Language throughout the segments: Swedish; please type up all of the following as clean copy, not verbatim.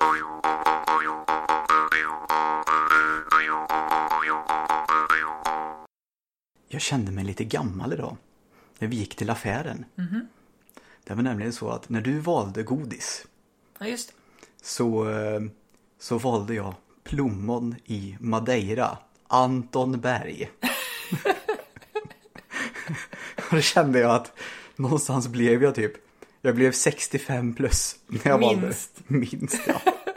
Jag kände mig lite gammal idag när vi gick till affären. Mm-hmm. Det var nämligen så att när du valde godis, ja, just det. Så valde jag plommon i Madeira, Anton Berg. Och då kände jag att någonstans blev jag blev 65 plus när jag valde. Minst, ja.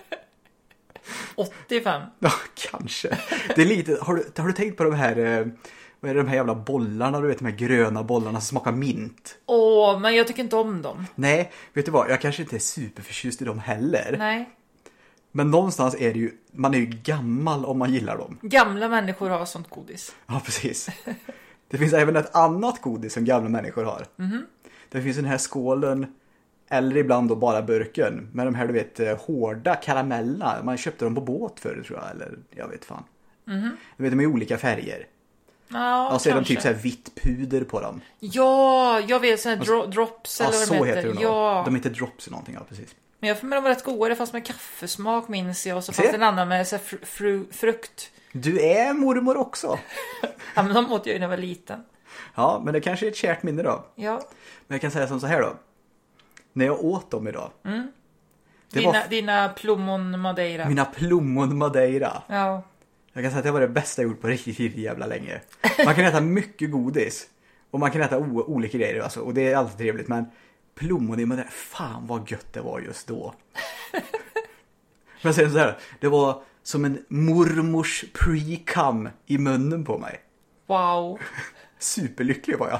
85. Ja, kanske. Det är lite, har du tänkt på de här... Vad är det, de här jävla bollarna, du vet, de här gröna bollarna som smakar mint? Men jag tycker inte om dem. Nej, vet du vad? Jag kanske inte är superförtjust i dem heller. Nej. Men någonstans är det ju, man är ju gammal om man gillar dem. Gamla människor har sånt godis. Ja, precis. Det finns även ett annat godis som gamla människor har. Mm-hmm. Det finns den här skålen, eller ibland då bara burken, med de här, du vet, hårda karamellerna. Man köpte dem på båt förr, tror jag, eller jag vet fan. Mm-hmm. Du vet, de är i olika färger. Ja, och så är de typ så här vitt puder på dem. Ja, jag vet, så här drops eller vad så de heter. De. Ja. De heter drops eller någonting, ja, precis. Men jag får med dem var rätt goda, det fanns med kaffesmak minns jag. Och så fanns det en annan med så här frukt. Du är mormor också. Ja, men de åt jag ju när jag var liten. Ja, men det kanske är ett kärt minne då. Ja. Men jag kan säga som så här då. När jag åt dem idag. Mm. Det Dina plommon Madeira. Mina plommon Madeira. Ja. Jag kan säga att det var det bästa jag gjort på riktigt jävla länge. Man kan äta mycket godis. Och man kan äta olika grejer. Alltså, och det är alltid trevligt. Men plommon i Madeira, fan vad gött det var just då. Men jag säger så här. Det var som en mormors pre-cum i munnen på mig. Wow. Superlycklig var jag.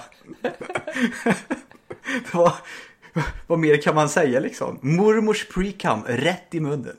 Det var... Vad mer kan man säga liksom? Mormors pre-cum rätt i munnen.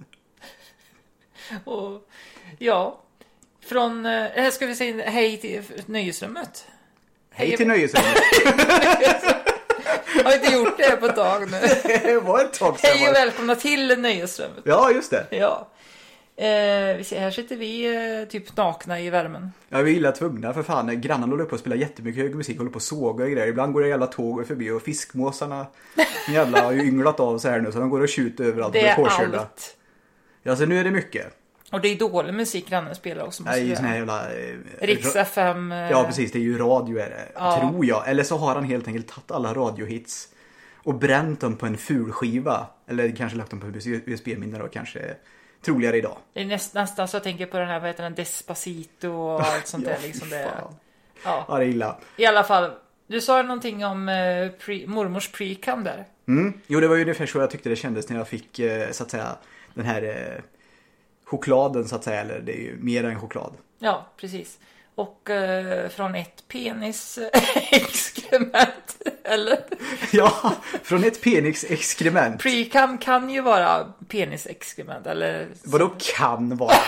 Och ja, från ska vi säga hej till nöjesrummet. Hej till nöjesrummet. Jag har inte gjort det på ett tag nu. Det var ett tag sedan. Hej och välkomna till nöjesrummet. Ja, just det. Ja. Vi ser, här sitter vi typ nakna i värmen. Ja, vi är illa tvungna för fan. Grannarna håller på att spela jättemycket hög musik, håller på att såga och grejer. Ibland går det jävla tåg förbi och fiskmåsarna jävla har ju ynglat av så här nu så de går och skjuter överallt. Det är allt. Ja, så nu är det mycket. Och det är dålig musik grannen spelar också. Nej, sån här jävla... Riks FM. Ja, precis. Det är ju radio är det. Ja. Tror jag. Eller så har han helt enkelt tagit alla radiohits och bränt dem på en ful skiva. Eller kanske lagt dem på USB-minne då. Kanske troligare idag. Det är nästan så jag tänker på den här, vad heter den, Despacito och allt sånt där. Liksom det. Ja, det är illa. I alla fall, du sa någonting om mormors pre-cum där. Jo, det var ju ungefär så jag tyckte det kändes när jag fick, så att säga, den här... chokladen så att säga, eller det är ju mer än choklad. Ja, precis. Och från ett penisexkrement, eller? Ja, från ett penisexkrement. Pre-cum kan ju vara penisexkrement, eller? Vadå kan vara?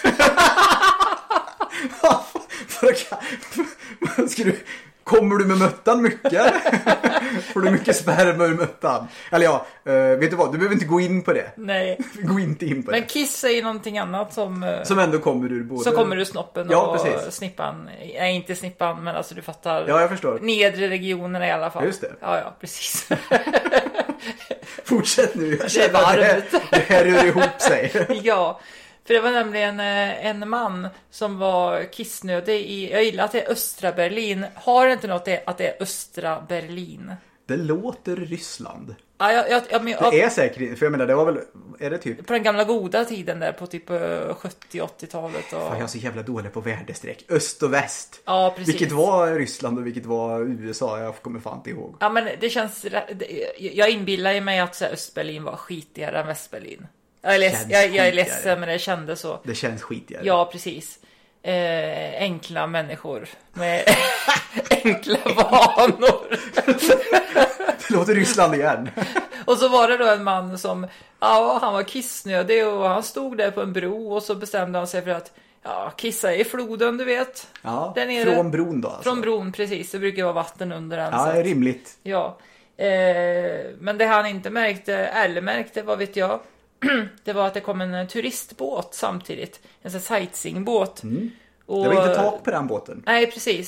Kommer du med möttan mycket? Får du mycket sperma ur möttan? Eller ja, vet du vad? Du behöver inte gå in på det. Nej. Gå inte in på det. Men kiss är ju någonting annat som ändå kommer ur både... Så kommer ur snoppen och snippan. Nej, inte snippan, men alltså du fattar. Ja, jag förstår. Nedre regionerna i alla fall. Just det. Ja, precis. Fortsätt nu. Det är varmt. Det här rör ihop sig. Ja. För det var nämligen en man som var kissnödig i, jag gillar att det är östra Berlin. Har det inte något att det är östra Berlin? Det låter Ryssland. Ja, det är säkert, för jag menar det var väl, är det typ... På den gamla goda tiden där på typ 70-80-talet. Och... Fan, jag är så jävla dålig på värdestreck. Öst och väst. Ja, precis. Vilket var Ryssland och vilket var USA, jag kommer fan inte ihåg. Ja, men det känns, jag inbillar ju mig att Östberlin var skitigare än Västberlin. Jag är ledsen, men det kändes så. Det känns skitigare. Ja, precis. Enkla människor med enkla vanor. Det låter Ryssland igen. Och så var det då en man som, han var kissnödig och han stod där på en bro och så bestämde han sig för att kissa i floden, du vet. Ja, där nere. Från bron då. Alltså. Från bron, precis. Det brukar vara vatten under den. Ja, det är rimligt. Ja. Men det han inte märkte, vad vet jag, det var att det kom en turistbåt samtidigt. En sån sightseeingbåt. Och det var inte tak på den båten. Nej, precis.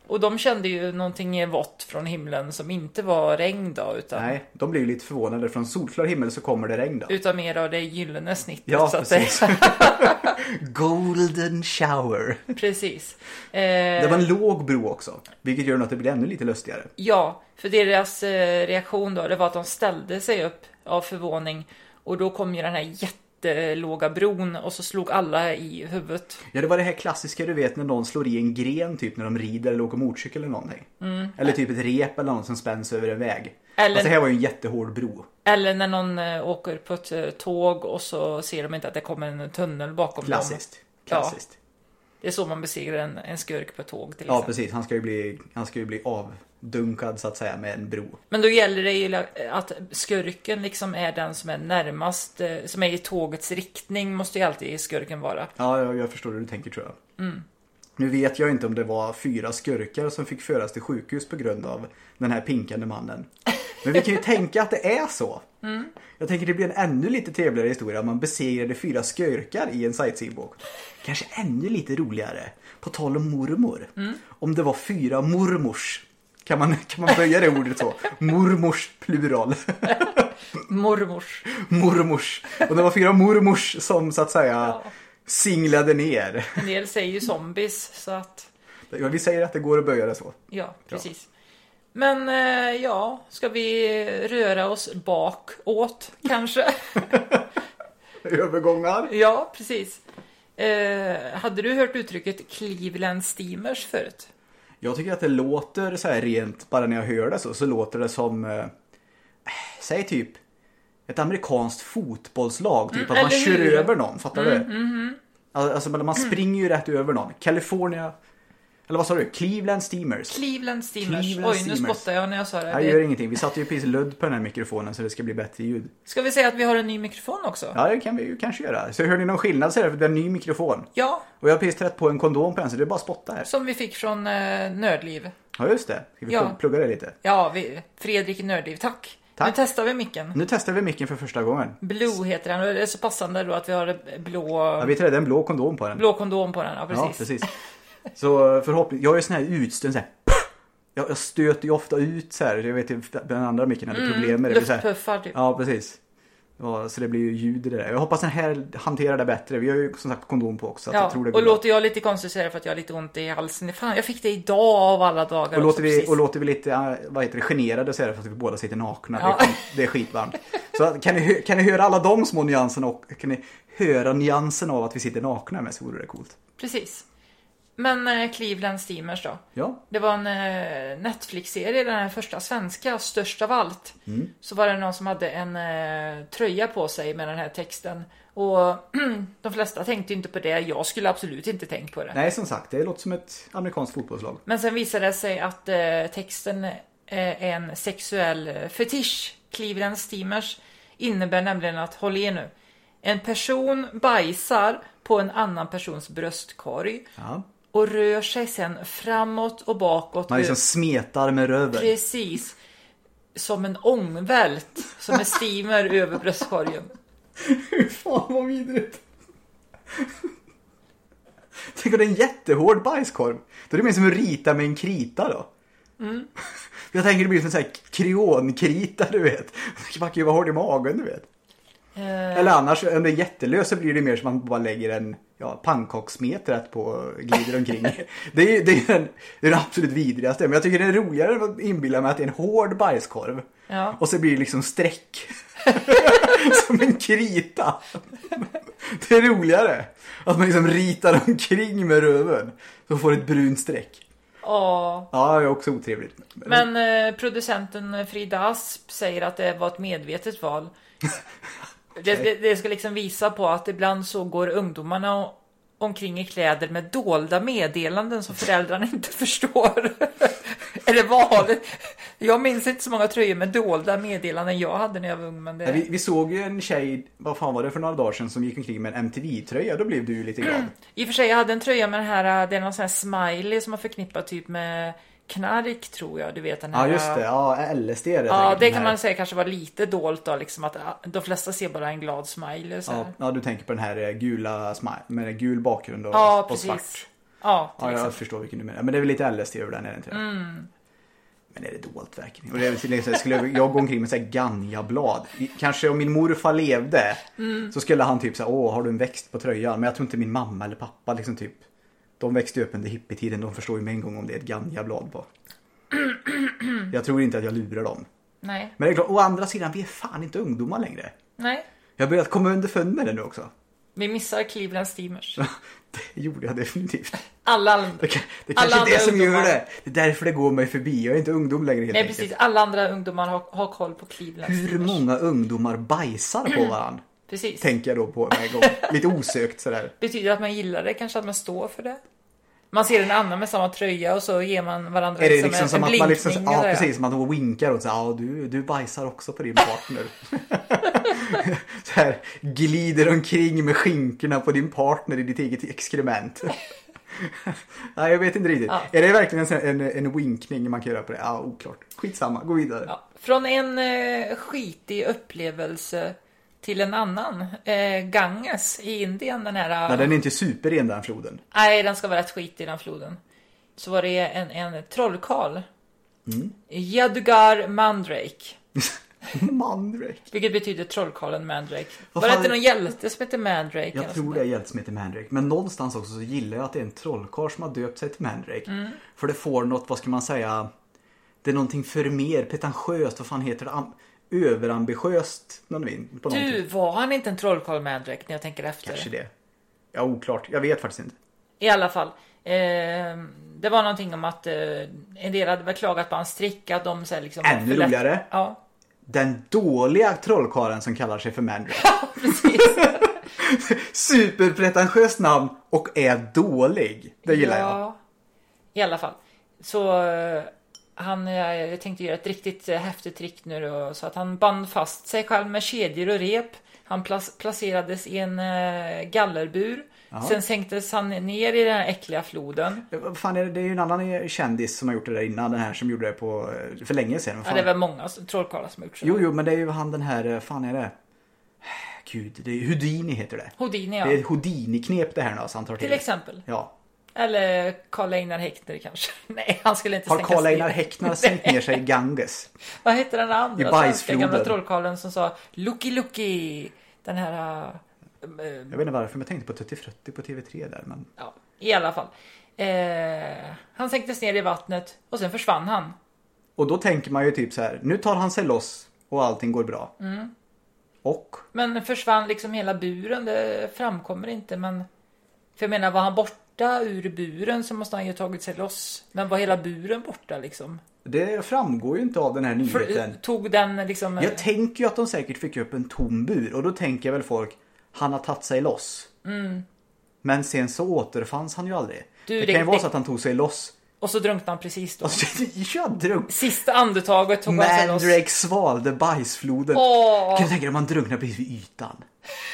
Och de kände ju någonting vått från himlen som inte var regn då, utan... Nej, de blev lite förvånade. Från solklar himmel så kommer det regn då. Utan mer av det gyllene snittet. Ja, så att precis. Golden shower. Precis. Det var en låg bro också. Vilket gör att det blir ännu lite lustigare. Ja, för deras reaktion då, det var att de ställde sig upp av förvåning. Och då kom ju den här jättelåga bron och så slog alla i huvudet. Ja, det var det här klassiska du vet när någon slår i en gren typ när de rider eller åker motorcykel eller någonting. Eller typ ett rep eller något som spänns över en väg. Eller... Alltså det här var ju en jättehård bro. Eller när någon åker på ett tåg och så ser de inte att det kommer en tunnel bakom Klassiskt. dem. Klassiskt. Ja, det är så man besegrar en skurk på ett tåg till exempel. Ja, precis. Han ska ju bli avdunkad så att säga med en bro. Men då gäller det ju att skurken liksom är den som är närmast, som är i tågets riktning, måste ju alltid skurken vara. Ja, jag förstår hur du tänker tror jag. Nu vet jag inte om det var 4 skurkar som fick föras till sjukhus på grund av den här pinkande mannen. Men vi kan ju tänka att det är så. Jag tänker det blir en ännu lite trevligare historia om man besegrade 4 skurkar i en sightseeingbok. Kanske ännu lite roligare. På tal om mormor. Om det var 4 mormors. Kan man böja det ordet så? Mormors plural. Mormors. Och det var 4 mormors som så att säga singlade ner. En del säger ju zombies så att... Ja, vi säger att det går att böja det så. Ja, precis. Men ska vi röra oss bakåt kanske? Övergångar? Ja, precis. Hade du hört uttrycket Cleveland Steamers förut? Jag tycker att det låter så här rent, bara när jag hör det så låter det som, säg typ ett amerikanskt fotbollslag. Typ att man kör över någon, fattar du? Alltså man springer ju rätt över någon. California... Eller vad sa du? Cleveland Steamers. Cleveland Steamers. Nu spottar jag när jag sa det. Jag gör ingenting. Vi satte ju precis ludd på den här mikrofonen så det ska bli bättre ljud. Ska vi säga att vi har en ny mikrofon också? Ja, det kan vi ju kanske göra. Så hör ni någon skillnad så är det för det är en ny mikrofon. Ja. Och jag har precis trätt på en kondom på den så det är bara att spotta här. Som vi fick från Nördliv. Ja, just det. Ska vi plugga det lite? Ja, Fredrik Nördliv. Tack. Nu testar vi micken. Nu testar vi micken för första gången. Blue heter den. Och det är så passande då att vi har blå... Ja, vi trädde en blå kondom på den. Blå kondom på den, ja precis. Ja, precis. Så förhoppningsvis, jag är sån här utstön så här. Jag stöter ju ofta ut så här. Jag vet ju den andra micken hade problem med det. Luftpuffar typ. Ja, precis. Ja, så det blir ju ljud i det där. Jag hoppas den här hanterar det bättre. Vi har ju som sagt kondom på också. Så ja, jag tror det och låter jag lite konstigt så är det för att jag har lite ont i halsen. Fan, jag fick det idag av alla dagar. Och låter vi lite, generade så är det för att vi båda sitter nakna. Ja. Det är skitvarmt. Så kan ni höra alla de små nyanserna och kan ni höra nyansen av att vi sitter nakna med så vore det coolt. Precis. Men Cleveland Steamers då? Ja. Det var en Netflix-serie, den här första svenska, störst av allt. Så var det någon som hade en tröja på sig med den här texten. Och de flesta tänkte inte på det. Jag skulle absolut inte tänkt på det. Nej, som sagt, det låter som ett amerikanskt fotbollslag. Men sen visade det sig att texten är en sexuell fetisch. Cleveland Steamers innebär nämligen att, håll i nu, en person bajsar på en annan persons bröstkorg. Ja. Och rör sig sen framåt och bakåt. Man liksom smetar med röven. Precis. Som en ångvält. Som en steamer över bröstkorgen. Fan vad vidrigt. Tänk om det är en jättehård bajskorv. Då är det mer som att rita med en krita då. Jag tänker det blir som en sån här kreonkrita, du vet. Man kan ju vara hård i magen, du vet. Eller annars, om det är jättelös så blir det mer som att man bara lägger en pannkaksmet rätt på och glider omkring. Det är den absolut vidrigaste. Men jag tycker det är roligare att inbilla mig att det är en hård bajskorv. Ja. Och så blir det liksom streck. Som en krita. Det är roligare. Att man liksom ritar omkring med röven. Så får ett brunt streck. Ja, det är också otrevligt. Men producenten Frida Asp säger att det var ett medvetet val. Det ska liksom visa på att ibland så går ungdomarna omkring i kläder med dolda meddelanden som föräldrarna inte förstår. Är det vanligt? Jag minns inte så många tröjor med dolda meddelanden jag hade när jag var ung. Men det... vi såg ju en tjej, vad fan var det för några dagar sedan, som gick omkring med en MTV-tröja. Då blev du ju lite glad. I och för sig, jag hade en tröja med den här, det är någon sån här smiley som har förknippat typ med knark, tror jag. Du vet den här. Ja, just det. Ja, LSD är det. Ja, det kan man säga kanske var lite dolt då, liksom att de flesta ser bara en glad smiley så här. Ja, du tänker på den här gula smile med en gul bakgrund och, ja, och svart. Ja, till Ja, jag exempel. förstår vilken du menar. Men det är väl lite LSD över den, är det inte det? Men är det dolt verkligen? Och det är liksom, skulle jag gå omkring med så här Ganja-blad. Kanske om min morfar levde så skulle han typ säga, har du en växt på tröjan? Men jag tror inte min mamma eller pappa liksom typ. De växte upp under hippietiden. De förstår ju med en gång om det är ett Ganja-blad på. Jag tror inte att jag lurar dem. Nej. Men det är klart, å andra sidan, vi är fan inte ungdomar längre. Nej. Jag har börjat komma underfund med det nu också. Vi missar Cleveland Steamers. Det gjorde jag definitivt. Alla andra. Det kanske Alla är andra det som ungdomar. gör det. Det är därför det går mig förbi. Jag är inte ungdom längre helt Nej, enkelt. precis. Alla andra ungdomar har koll på Cleveland Hur Steamers. många ungdomar bajsar på varandra? Precis. Tänker jag då på en gång. Lite osökt sådär. Betyder det att man gillar det? Kanske att man står för det? Man ser en annan med samma tröja och så ger man varandra Är det liksom en som att man blinkning. liksom, ja eller? precis, som att man winkar och så ja du bajsar också på din partner. Så här glider omkring med skinkorna på din partner i ditt eget exkrement. Nej, jag vet inte riktigt. Ja. Är det verkligen en winkning man kan göra på det? Ja, oklart. Skitsamma, gå vidare. Ja. Från en skitig upplevelse till en annan. Ganges i Indien, den här... Nej, den är inte superren den floden. Nej, den ska vara rätt skit i den floden. Så var det en trollkarl. Yadugar Mandrake. Mandrake. Vilket betyder trollkarlen Mandrake. Vad Var det fan inte är- någon hjälte som heter Mandrake? Jag tror det är hjälte som heter Mandrake. Men någonstans också så gillar jag att det är en trollkarl som har döpt sig till Mandrake. För det får något, vad ska man säga... Det är någonting för mer pretentiöst. Vad fan heter det? Överambitiöst. På Du, var han inte en trollkarl Mandrake när jag tänker efter? Kanske det. Ja, oklart. Jag vet faktiskt inte. I alla fall. Det var någonting om att en del hade väl klagat på hans trick. Att de så här, liksom... Ännu roligare. Ja, Den dåliga trollkarlen som kallar sig för Mandrake. precis. Superpretentiöst namn och är dålig. Det gillar jag. Ja, i alla fall. Så jag tänkte göra ett riktigt häftigt trick nu då, så att han band fast sig själv med kedjor och rep. Han placerades i en gallerbur. Ja. Sen sänktes han ner i den här äckliga floden. Vad fan är det? Det är ju en annan kändis som har gjort det där innan. Den här som gjorde det för länge sedan. Vad Ja, fan? det är väl många trollkarlar som har gjort så. Jo, men det är ju han den här, fan är det? Gud, det är Houdini heter det. Houdini, ja. Det är ett Houdini-knep det här nu, alltså han tar till. Till exempel. Ja. Eller Karl Einar Häckner kanske. Nej, han skulle inte Har sänkas Karl Einar ner. Häckner sänkt ner sig i Ganges? Vad heter den I andra svenska bajsfloden. gamla trollkarlen som sa Lucky Lucky? Den här... Jag vet inte varför, men jag tänkte på Tutti Frutti på TV3 där. Men... Ja, i alla fall. Han sänktes ner i vattnet och sen försvann han. Och då tänker man ju typ så här, nu tar han sig loss och allting går bra. Och? Men försvann liksom hela buren, det framkommer inte. Men, för jag menar, var han borta ur buren så måste han ju tagit sig loss. Men var hela buren borta liksom? Det framgår ju inte av den här nyheten. Tog den liksom... Jag tänker ju att de säkert fick upp en tom bur. Och då tänker väl folk, han har tagit sig loss. Men sen så återfanns han ju aldrig. Du, det det- kan ju vara det- så att han tog sig loss. Och så drunknade han precis då. Alltså, jag drunk. Sista andetaget tog han sig loss. Mandrake svalde bajsfloden. Åh. Kan du tänka dig om han drunknar precis vid ytan?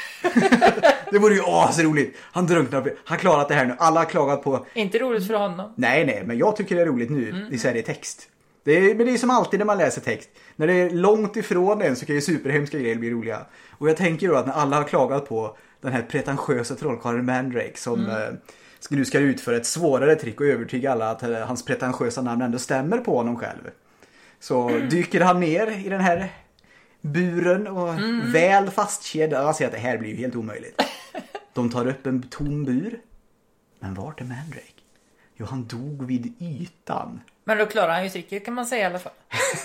Det vore ju roligt. Han drunknar. Han klarat det här nu. Alla har klagat på. Inte roligt för honom. Nej, men jag tycker det är roligt nu. I serietext. Men det är som alltid när man läser text. När det är långt ifrån en så kan ju superhemska grejer bli roliga. Och jag tänker då att när alla har klagat på den här pretentiösa trollkarlen Mandrake som nu ska utföra ett svårare trick och övertyga alla att hans pretentiösa namn ändå stämmer på honom själv. Så dyker han ner i den här buren och väl fastkedjad. Jag ser att det här blir ju helt omöjligt. De tar upp en tom bur. Men vart är Mandrake? Jo, han dog vid ytan. Men då klarar han ju tricket kan man säga i alla fall.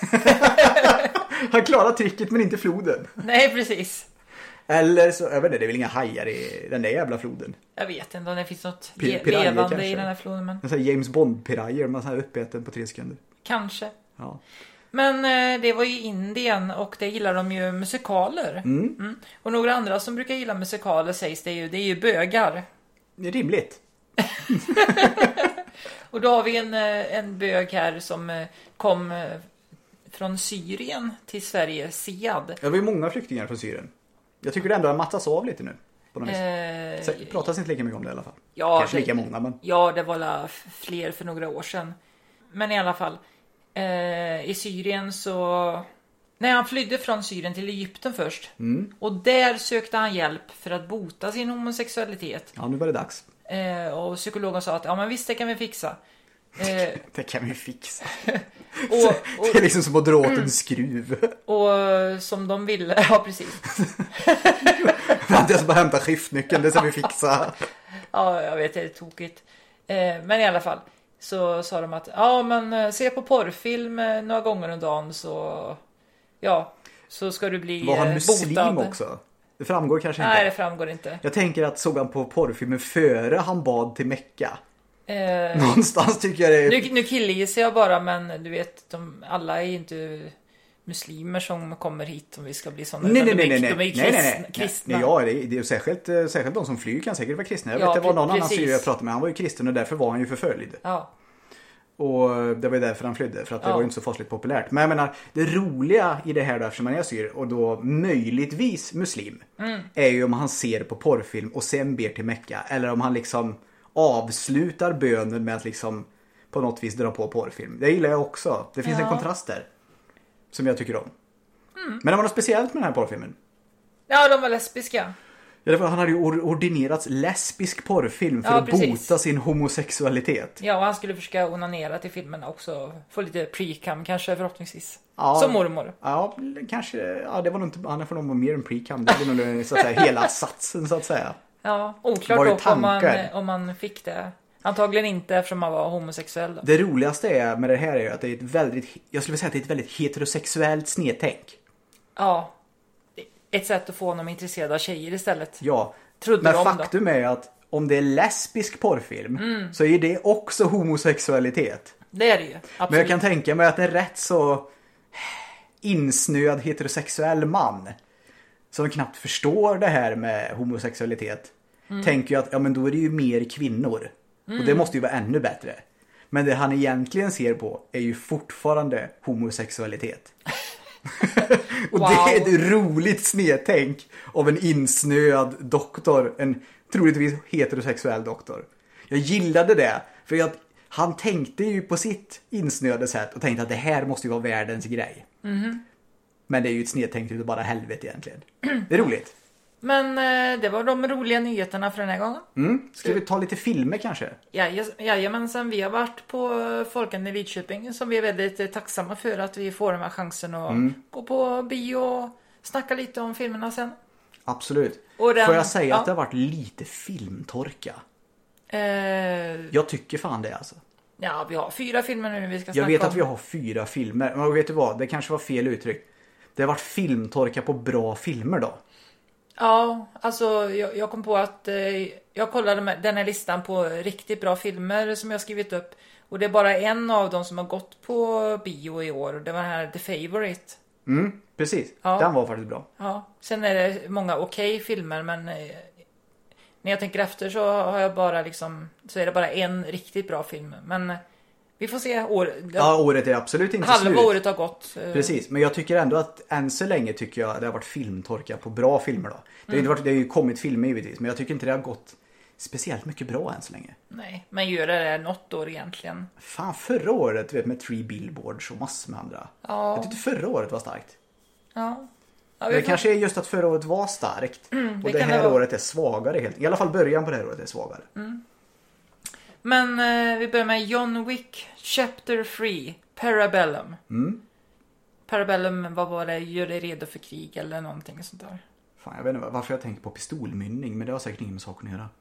Han klarar tricket men inte floden. Nej, precis. Eller så, jag vet inte, det är väl inga hajar i den där jävla floden. Jag vet inte om det finns något Pirajer levande kanske. i den här floden, men En sån här James Bond-pirajer, man så här uppäten på 3 sekunder. kanske. Ja. Men det var ju Indien och det gillar de ju musikaler. Och några andra som brukar gilla musikaler sägs det är ju bögar. Det är rimligt. Och då har vi en bög här som kom från Syrien till Sverige, Siad. Det var ju många flyktingar från Syrien. Jag tycker det ändå har mattats av lite nu. På något vis. Det pratas inte lika mycket om det i alla fall. Ja, Kanske lika många, men... Ja, det var fler för några år sedan. Men i alla fall, i Syrien så... Nej, han flydde från Syrien till Egypten först. Och där sökte han hjälp för att bota sin homosexualitet. Ja, nu var det dags. Och psykologen sa att ja men visst det kan vi fixa. Det kan vi fixa. Och, Det är liksom som att dra åt en skruv. och som de ville, ja precis. Jag ska bara hämta skiftnyckeln, det ska vi fixa. Ja, jag vet, det är tokigt. Men i alla fall så sa de att ja men se på porrfilm några gånger om dagen så ska du bli Var han muslim botad. också? Det framgår kanske inte. Nej, det framgår inte. Jag tänker att såg han på porrfilmen före han bad till Mecka. Någonstans tycker jag det är... Nu killgissar jag bara, men du vet, alla är inte muslimer som kommer hit om vi ska bli sådana. Nej. De är kristna. Nej, ja, det är ju särskilt de som flyr kan säkert vara kristna. Jag vet, Ja, det var någon annan precis. syrier jag pratade med. Han var ju kristen och därför var han ju förföljd. Ja. Och det var ju därför han flydde. För att det var ju inte så fasligt populärt. Men jag menar, det roliga i det här då, eftersom man är syr och då möjligtvis muslim. Är ju om han ser på porrfilm och sen ber till Mecka. Eller om han liksom avslutar bönen med att liksom på något vis dra på porrfilm. Det gillar jag också. Det finns en kontrast där. Som jag tycker om. Men det var något speciellt med den här porrfilmen. Ja, de var lesbiska. Ja, han hade ju ordinerats lesbisk porrfilm för att bota sin homosexualitet. Ja, och han skulle försöka onanera till filmen också. Få lite pre-cam kanske förhoppningsvis. Ja, som mormor. Ja, kanske. Ja, det var nog inte, han får nog vara mer än pre-cam. Det blir nog så att säga hela satsen så att säga. Ja, oklart dock om man fick det. Antagligen inte eftersom man var homosexuell. Då. Det roligaste är med det här är att det är ett väldigt, jag skulle säga att det är ett väldigt heterosexuellt snedtänk. Ja, ett sätt att få honom intresserad av tjejer istället. Ja, Trodde men de faktum är att om det är lesbisk porrfilm så är det också homosexualitet. Det är det ju, absolut. Men jag kan tänka mig att en rätt så insnöad heterosexuell man som knappt förstår det här med homosexualitet tänker ju att ja, men då är det ju mer kvinnor. Och det måste ju vara ännu bättre. Men det han egentligen ser på är ju fortfarande homosexualitet. Och det är ett roligt snedtänk av en insnöad doktor. En troligtvis heterosexuell doktor. Jag gillade det. För han tänkte ju på sitt insnöade sätt och tänkte att det här måste ju vara världens grej. Men det är ju ett snedtänk utav bara helvete egentligen. Det är roligt. Men det var de roliga nyheterna för den här gången. Ska vi ta lite filmer kanske? Jajamensan, vi har varit på Folkan i Lidköping som vi är väldigt tacksamma för att vi får den här chansen att gå på bio och snacka lite om filmerna sen. Absolut. Och Får jag säga att det har varit lite filmtorka? Jag tycker fan det alltså. Ja, vi har 4 filmer nu vi ska snacka om. Jag vet om. att vi har 4 filmer. Men vet du vad? Det kanske var fel uttryck. Det har varit filmtorka på bra filmer då. Ja, alltså jag kom på att jag kollade den här listan på riktigt bra filmer som jag skrivit upp. Och det är bara en av dem som har gått på bio i år. Det var den här The Favourite. Precis. Ja. Den var faktiskt bra. Ja, sen är det många okej filmer, men när jag tänker efter så har jag bara så är det bara en riktigt bra film. Men vi får se. Året är absolut inte halva slut. Året har gått. Precis, men jag tycker ändå att än så länge tycker jag det har varit filmtorka på bra filmer då. Det har ju kommit filmer givetvis, men jag tycker inte det har gått speciellt mycket bra än så länge. Nej, men gör det något år egentligen. Fan, förra året du vet, med 3 Billboards och massor med andra. Ja. Jag tyckte förra året var starkt. Ja. Men det kanske är just att förra året var starkt. Och det här året är svagare helt. I alla fall början på det här året är svagare. Men vi börjar med John Wick Chapter 3 Parabellum. Parabellum, vad var det? Gör dig redo för krig eller någonting sånt där. Fan, jag vet inte varför jag tänker på pistolmynning, men det har säkert ingen med saken att göra.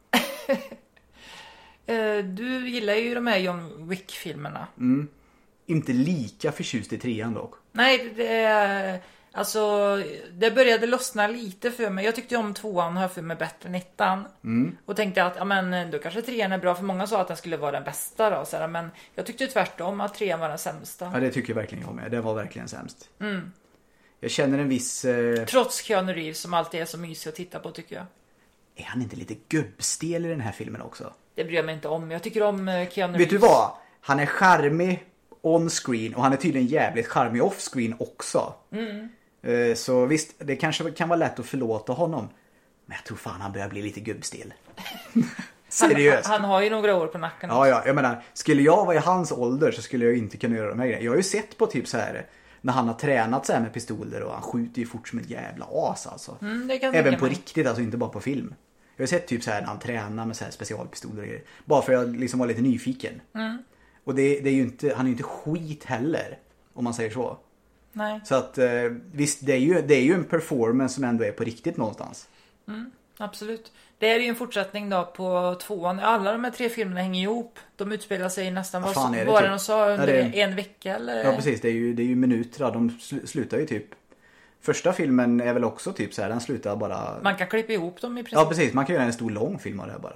Du gillar ju de här John Wick-filmerna. Inte lika förtjust i 3:an dock. Nej, alltså det började lossna lite för mig. Jag tyckte om 2:an och för mig bättre än 1:an. Och tänkte att då kanske 3:an är bra, för många sa att den skulle vara den bästa då, så här, men jag tyckte tvärtom att 3:an var den sämsta. Ja, det tycker jag verkligen jag med. Det var verkligen sämst. Jag känner en viss... Trots Keanu Reeves som alltid är så mysig att titta på, tycker jag. Är han inte lite gubbstel i den här filmen också? Det bryr jag mig inte om. Jag tycker om Keanu Reeves. Vet du vad? Han är charmig on-screen och han är tydligen jävligt charmig off-screen också. Så visst, det kanske kan vara lätt att förlåta honom. Men jag tror fan han börjar bli lite gubbstel. Seriöst. Han har ju några år på nacken. Ja, jag menar, skulle jag vara i hans ålder så skulle jag inte kunna göra de här grejerna. Jag har ju sett på typ så här när han har tränat så här med pistoler och han skjuter ju fort som ett jävla as alltså. Även på riktigt, alltså inte bara på film. Jag har sett typ så här när han tränar med så här specialpistoler och grejer. Bara för att jag liksom var lite nyfiken. Och det är ju inte, han är ju inte skit heller, om man säger så. Nej. Så att visst, det är ju en performance som ändå är på riktigt någonstans. Absolut. Det är ju en fortsättning då på 2:an. Alla de här 3 filmerna hänger ihop. De utspelar sig nästan vad de sa under en vecka eller? Ja, precis. Det är ju minuter. De slutar ju typ. Första filmen är väl också typ så här, den slutar bara. Man kan klippa ihop dem i princip. Ja, precis. Man kan göra en stor lång film av det här bara.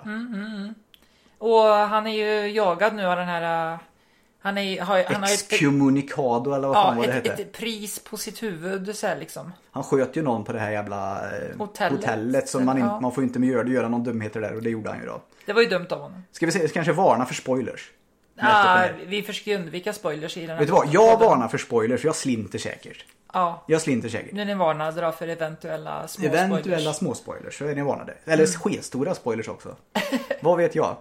Och han är ju jagad nu av den här. Han har Excommunicado eller vad fan vad det heter. Ett pris på sitt huvud så här liksom. Han sköt ju någon på det här jävla hotellet som man får inte göra någon dumheter där, och det gjorde han ju då. Det var ju dumt av honom. Ska vi kanske varna för spoilers? Vi försöker undvika spoilers i den här. Vet du vad? Jag varnar för spoilers, för jag slinter säkert. Ja. Jag slinter säkert. Nu är ni varnade då för eventuella små spoilers, så är ni varnade. Eller sketstora spoilers också. Vad vet jag?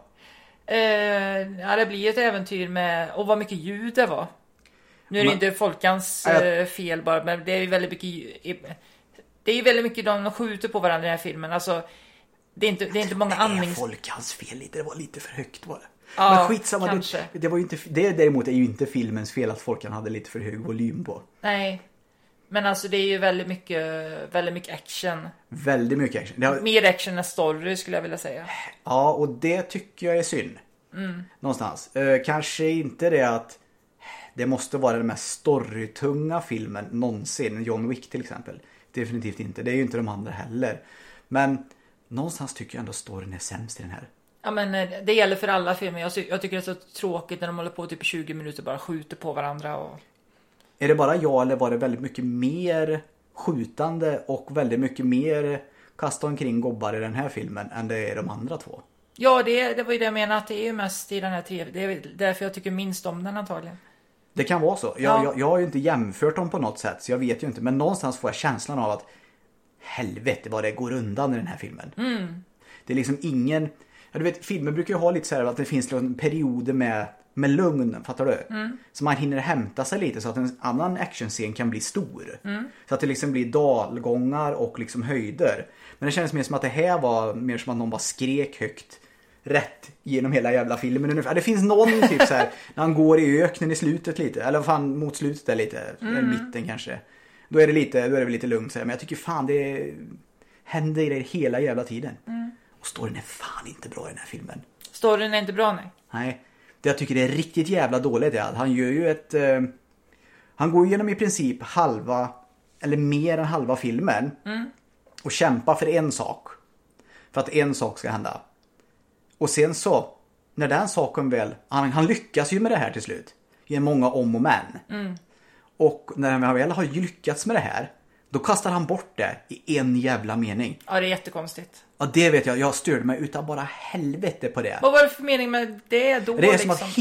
Det blir ett äventyr med, och vad mycket ljud det var. Nu är det inte Folkans fel bara, men det är ju väldigt mycket. Det är ju väldigt mycket de skjuter på varandra i den här filmen. Alltså, det är inte många andnings. Folkans fel lite, det var lite för högt var det. Ja, men skitsamma, kanske. Det var ju inte, det däremot är ju inte filmens fel att Folkan hade lite för hög volym på. Nej. Men alltså det är ju väldigt mycket action. Väldigt mycket action. Mer action än story skulle jag vilja säga. Ja, och det tycker jag är synd. Någonstans. Kanske inte det att det måste vara den mest storytunga filmen någonsin. John Wick till exempel. Definitivt inte. Det är ju inte de andra heller. Men någonstans tycker jag ändå storyn är sämst i den här. Ja, men det gäller för alla filmer. Jag tycker det är så tråkigt när de håller på typ 20 minuter bara skjuter på varandra och... Är det bara jag, eller var det väldigt mycket mer skjutande och väldigt mycket mer kasta omkring gobbar i den här filmen än det är de andra 2? Ja, det var ju det jag menade, att det är ju mest i den här 3. Det är därför jag tycker minst om den antagligen. Det kan vara så. Jag har ju inte jämfört dem på något sätt, så jag vet ju inte. Men någonstans får jag känslan av att helvete vad det går undan i den här filmen. Det är liksom ingen... Ja, du vet, filmer brukar ju ha lite så här att det finns perioder med lugn, fattar du? Så man hinner hämta sig lite så att en annan actionscen kan bli stor. Så att det liksom blir dalgångar och liksom höjder. Men det känns mer som att det här var mer som att någon bara skrek högt rätt genom hela jävla filmen ungefär. Det finns någon typ så här när han går i öknen i slutet lite, eller fan mot slutet där lite, eller mitten kanske. Då är det väl lite lugnt så här. Men jag tycker fan det händer i det hela jävla tiden. Och storyn är fan inte bra i den här filmen. Storyn är inte bra, nej. Nej. Det jag tycker det är riktigt jävla dåligt är att han gör ju han går igenom i princip halva eller mer än halva filmen och kämpar för en sak. För att en sak ska hända. Och sen så, när den saken väl, han lyckas ju med det här till slut. Genom många om och men. Och när han väl har lyckats med det här, då kastar han bort det i en jävla mening. Ja, det är jättekonstigt. Ja, det vet jag. Jag störde mig utan bara helvete på det. Vad var det för mening med det då? Det är som att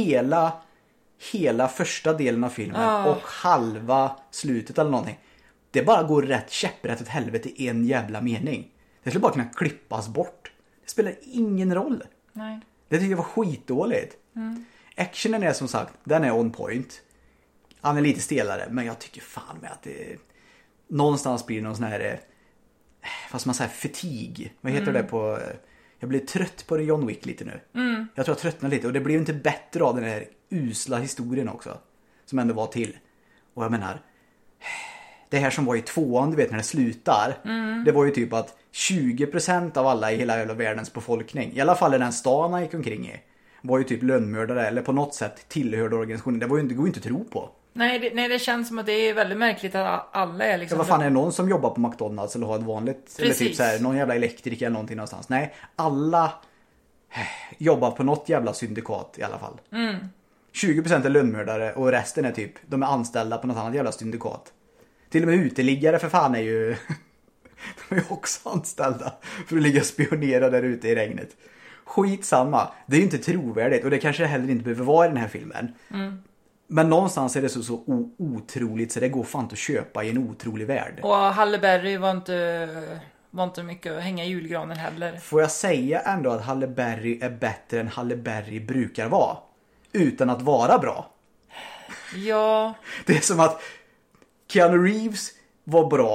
hela första delen av filmen och halva slutet eller någonting, det bara går rätt käpprätt åt helvete i en jävla mening. Det skulle bara kunna klippas bort. Det spelar ingen roll. Nej. Det tycker jag var skitdåligt. Actionen är som sagt, den är on point. Han är lite stelare, men jag tycker fan med att det någonstans blir någon sån här, vad ska man säga, fatig. Vad heter det på... Jag blir trött på John Wick lite nu. Jag tror jag tröttnar lite. Och det blev inte bättre av den här usla historien också. Som ändå var till. Och jag menar, det här som var i 2:an, du vet när det slutar. Det var ju typ att 20% av alla i hela jävla världens befolkning, i alla fall i den stan han gick omkring i, var ju typ lönnmördare eller på något sätt tillhörde organisationen. Det går ju inte att tro på. Nej, det känns som att det är väldigt märkligt att alla är liksom... Ja, vad fan är det någon som jobbar på McDonalds eller har ett vanligt... Precis. Eller typ så här, någon jävla elektriker eller någonting någonstans. Nej, alla jobbar på något jävla syndikat i alla fall. 20% är lönnmördare och resten är typ... De är anställda på något annat jävla syndikat. Till och med uteliggare för fan är ju... De är ju också anställda för att ligga och spionera där ute i regnet. Skitsamma. Det är ju inte trovärdigt och det kanske heller inte behöver vara i den här filmen. Men någonstans är det så otroligt så det går fan inte att köpa i en otrolig värld. Och Halle Berry var inte mycket att hänga i julgranen heller. Får jag säga ändå att Halle Berry är bättre än Halle Berry brukar vara? Utan att vara bra. Ja. Det är som att Keanu Reeves var bra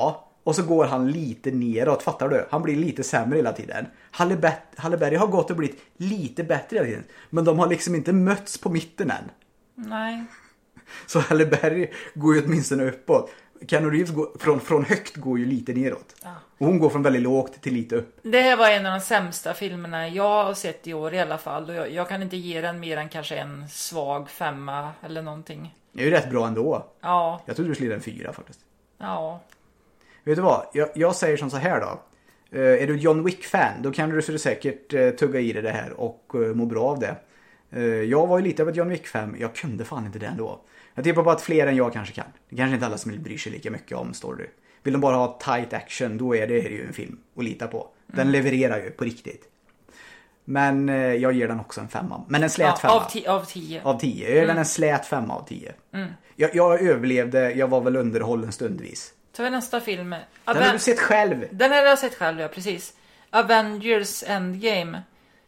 Och så går han lite neråt, fattar du? Han blir lite sämre hela tiden. Halle Berry har gått och blivit lite bättre hela tiden. Men de har liksom inte mötts på mitten än. Nej. Så Halle Berry går ju åtminstone uppåt. Keanu Reeves går, från högt går ju lite neråt. Ja. Och hon går från väldigt lågt till lite upp. Det här var en av de sämsta filmerna jag har sett i år i alla fall. Och jag kan inte ge den mer än kanske en svag 5 eller någonting. Det är ju rätt bra ändå. Ja. Jag trodde du skulle ge den 4 faktiskt. Ja. Vet du vad? Jag säger som så här då. Är du John Wick-fan, då kan du för säkert tugga i dig det här och må bra av det. Jag var ju lite av ett John Wick-fan, jag kunde fan inte det ändå. Jag tippar på att fler än jag kanske kan. Det kanske inte alla som bryr sig lika mycket om story. Vill de bara ha tight action, då är det ju en film att lita på. Den levererar ju på riktigt. Men jag ger den också en 5. Men en slät 5. Av 10. Av 10. Jag ger den en slät 5 av 10. Jag överlevde, jag var väl underhållen stundvis. Så är nästa film. Den har du sett själv. Den har jag sett själv, ja, precis. Avengers Endgame.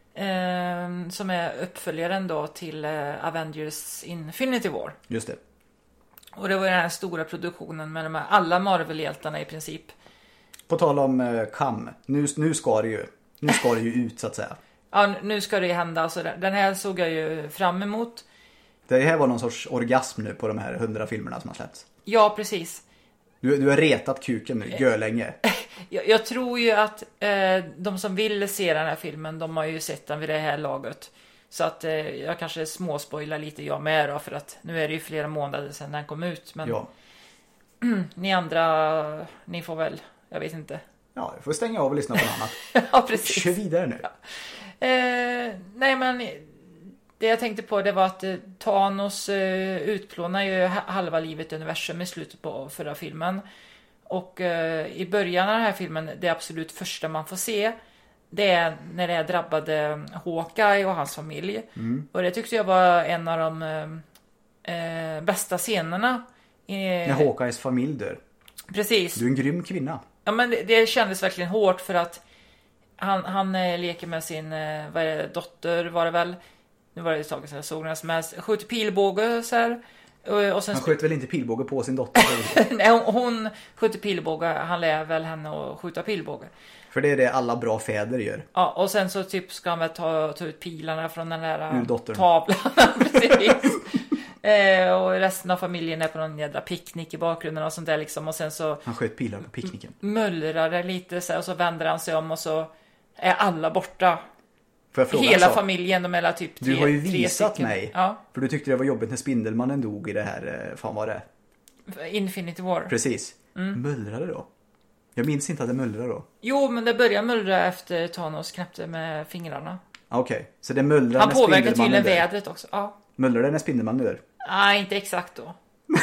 Som är uppföljaren då till Avengers Infinity War. Just det. Och det var den här stora produktionen med de här alla Marvel-hjältarna i princip. På tal om Kam. Nu ska det ju ut så att säga. Ja, nu ska det ju hända. Så den här såg jag ju fram emot. Det här var någon sorts orgasm nu på de här 100 filmerna som har släppts. Ja, precis. Du har retat kuken nu, länge. Jag tror ju att de som vill se den här filmen, de har ju sett den vid det här laget. Så att jag kanske småspoilar lite jag med då, för att nu är det ju flera månader sedan den kom ut. Men Ja. Ni andra, ni får väl, jag vet inte. Ja, du får stänga av och lyssna på något annat. Ja, precis. Kör vidare nu. Ja. Nej, men det jag tänkte på, det var att Thanos utplånar ju halva livet i universum i slutet på förra filmen. Och i början av den här filmen, det absolut första man får se, det är när det drabbade Hawkeye och hans familj. Och det tyckte jag var en av de bästa scenerna. När Hawkeyes familj dör. Precis. Du är en grym kvinna. Ja, men det kändes verkligen hårt för att han leker med sin dotter, var det väl. Nu var det ett tag sedan jag såg den, som helst. Skjuter pilbåge så här. Och sen han sköt väl inte pilbåge på sin dotter? Nej, hon skjuter pilbåge. Han lär väl henne att skjuta pilbåge. För det är det alla bra fäder gör. Ja, och sen så typ ska han väl ta ut pilarna från den där tavlan. Precis. Och resten av familjen är på någon jädra picknick i bakgrunden och sånt där liksom. Och sen så han sköt pilar på picknicken. Mullrar det lite så här, och så vänder han sig om och så är alla borta. Får jag fråga hela så? Familjen, de är typ Du har ju visat mig. Ja. För du tyckte det var jobbigt när Spindelmannen dog i det här. Fan var det? Infinity War. Precis. Mullrade då? Jag minns inte att det mullrade då. Jo, men det börjar mullra efter Thanos knäppte med fingrarna. Okej, så det mullrar han när påverkar Spindelmannen tydligen dör. vädret också. Ja. Mullrar det när Spindelmannen dör? Nej, inte exakt då.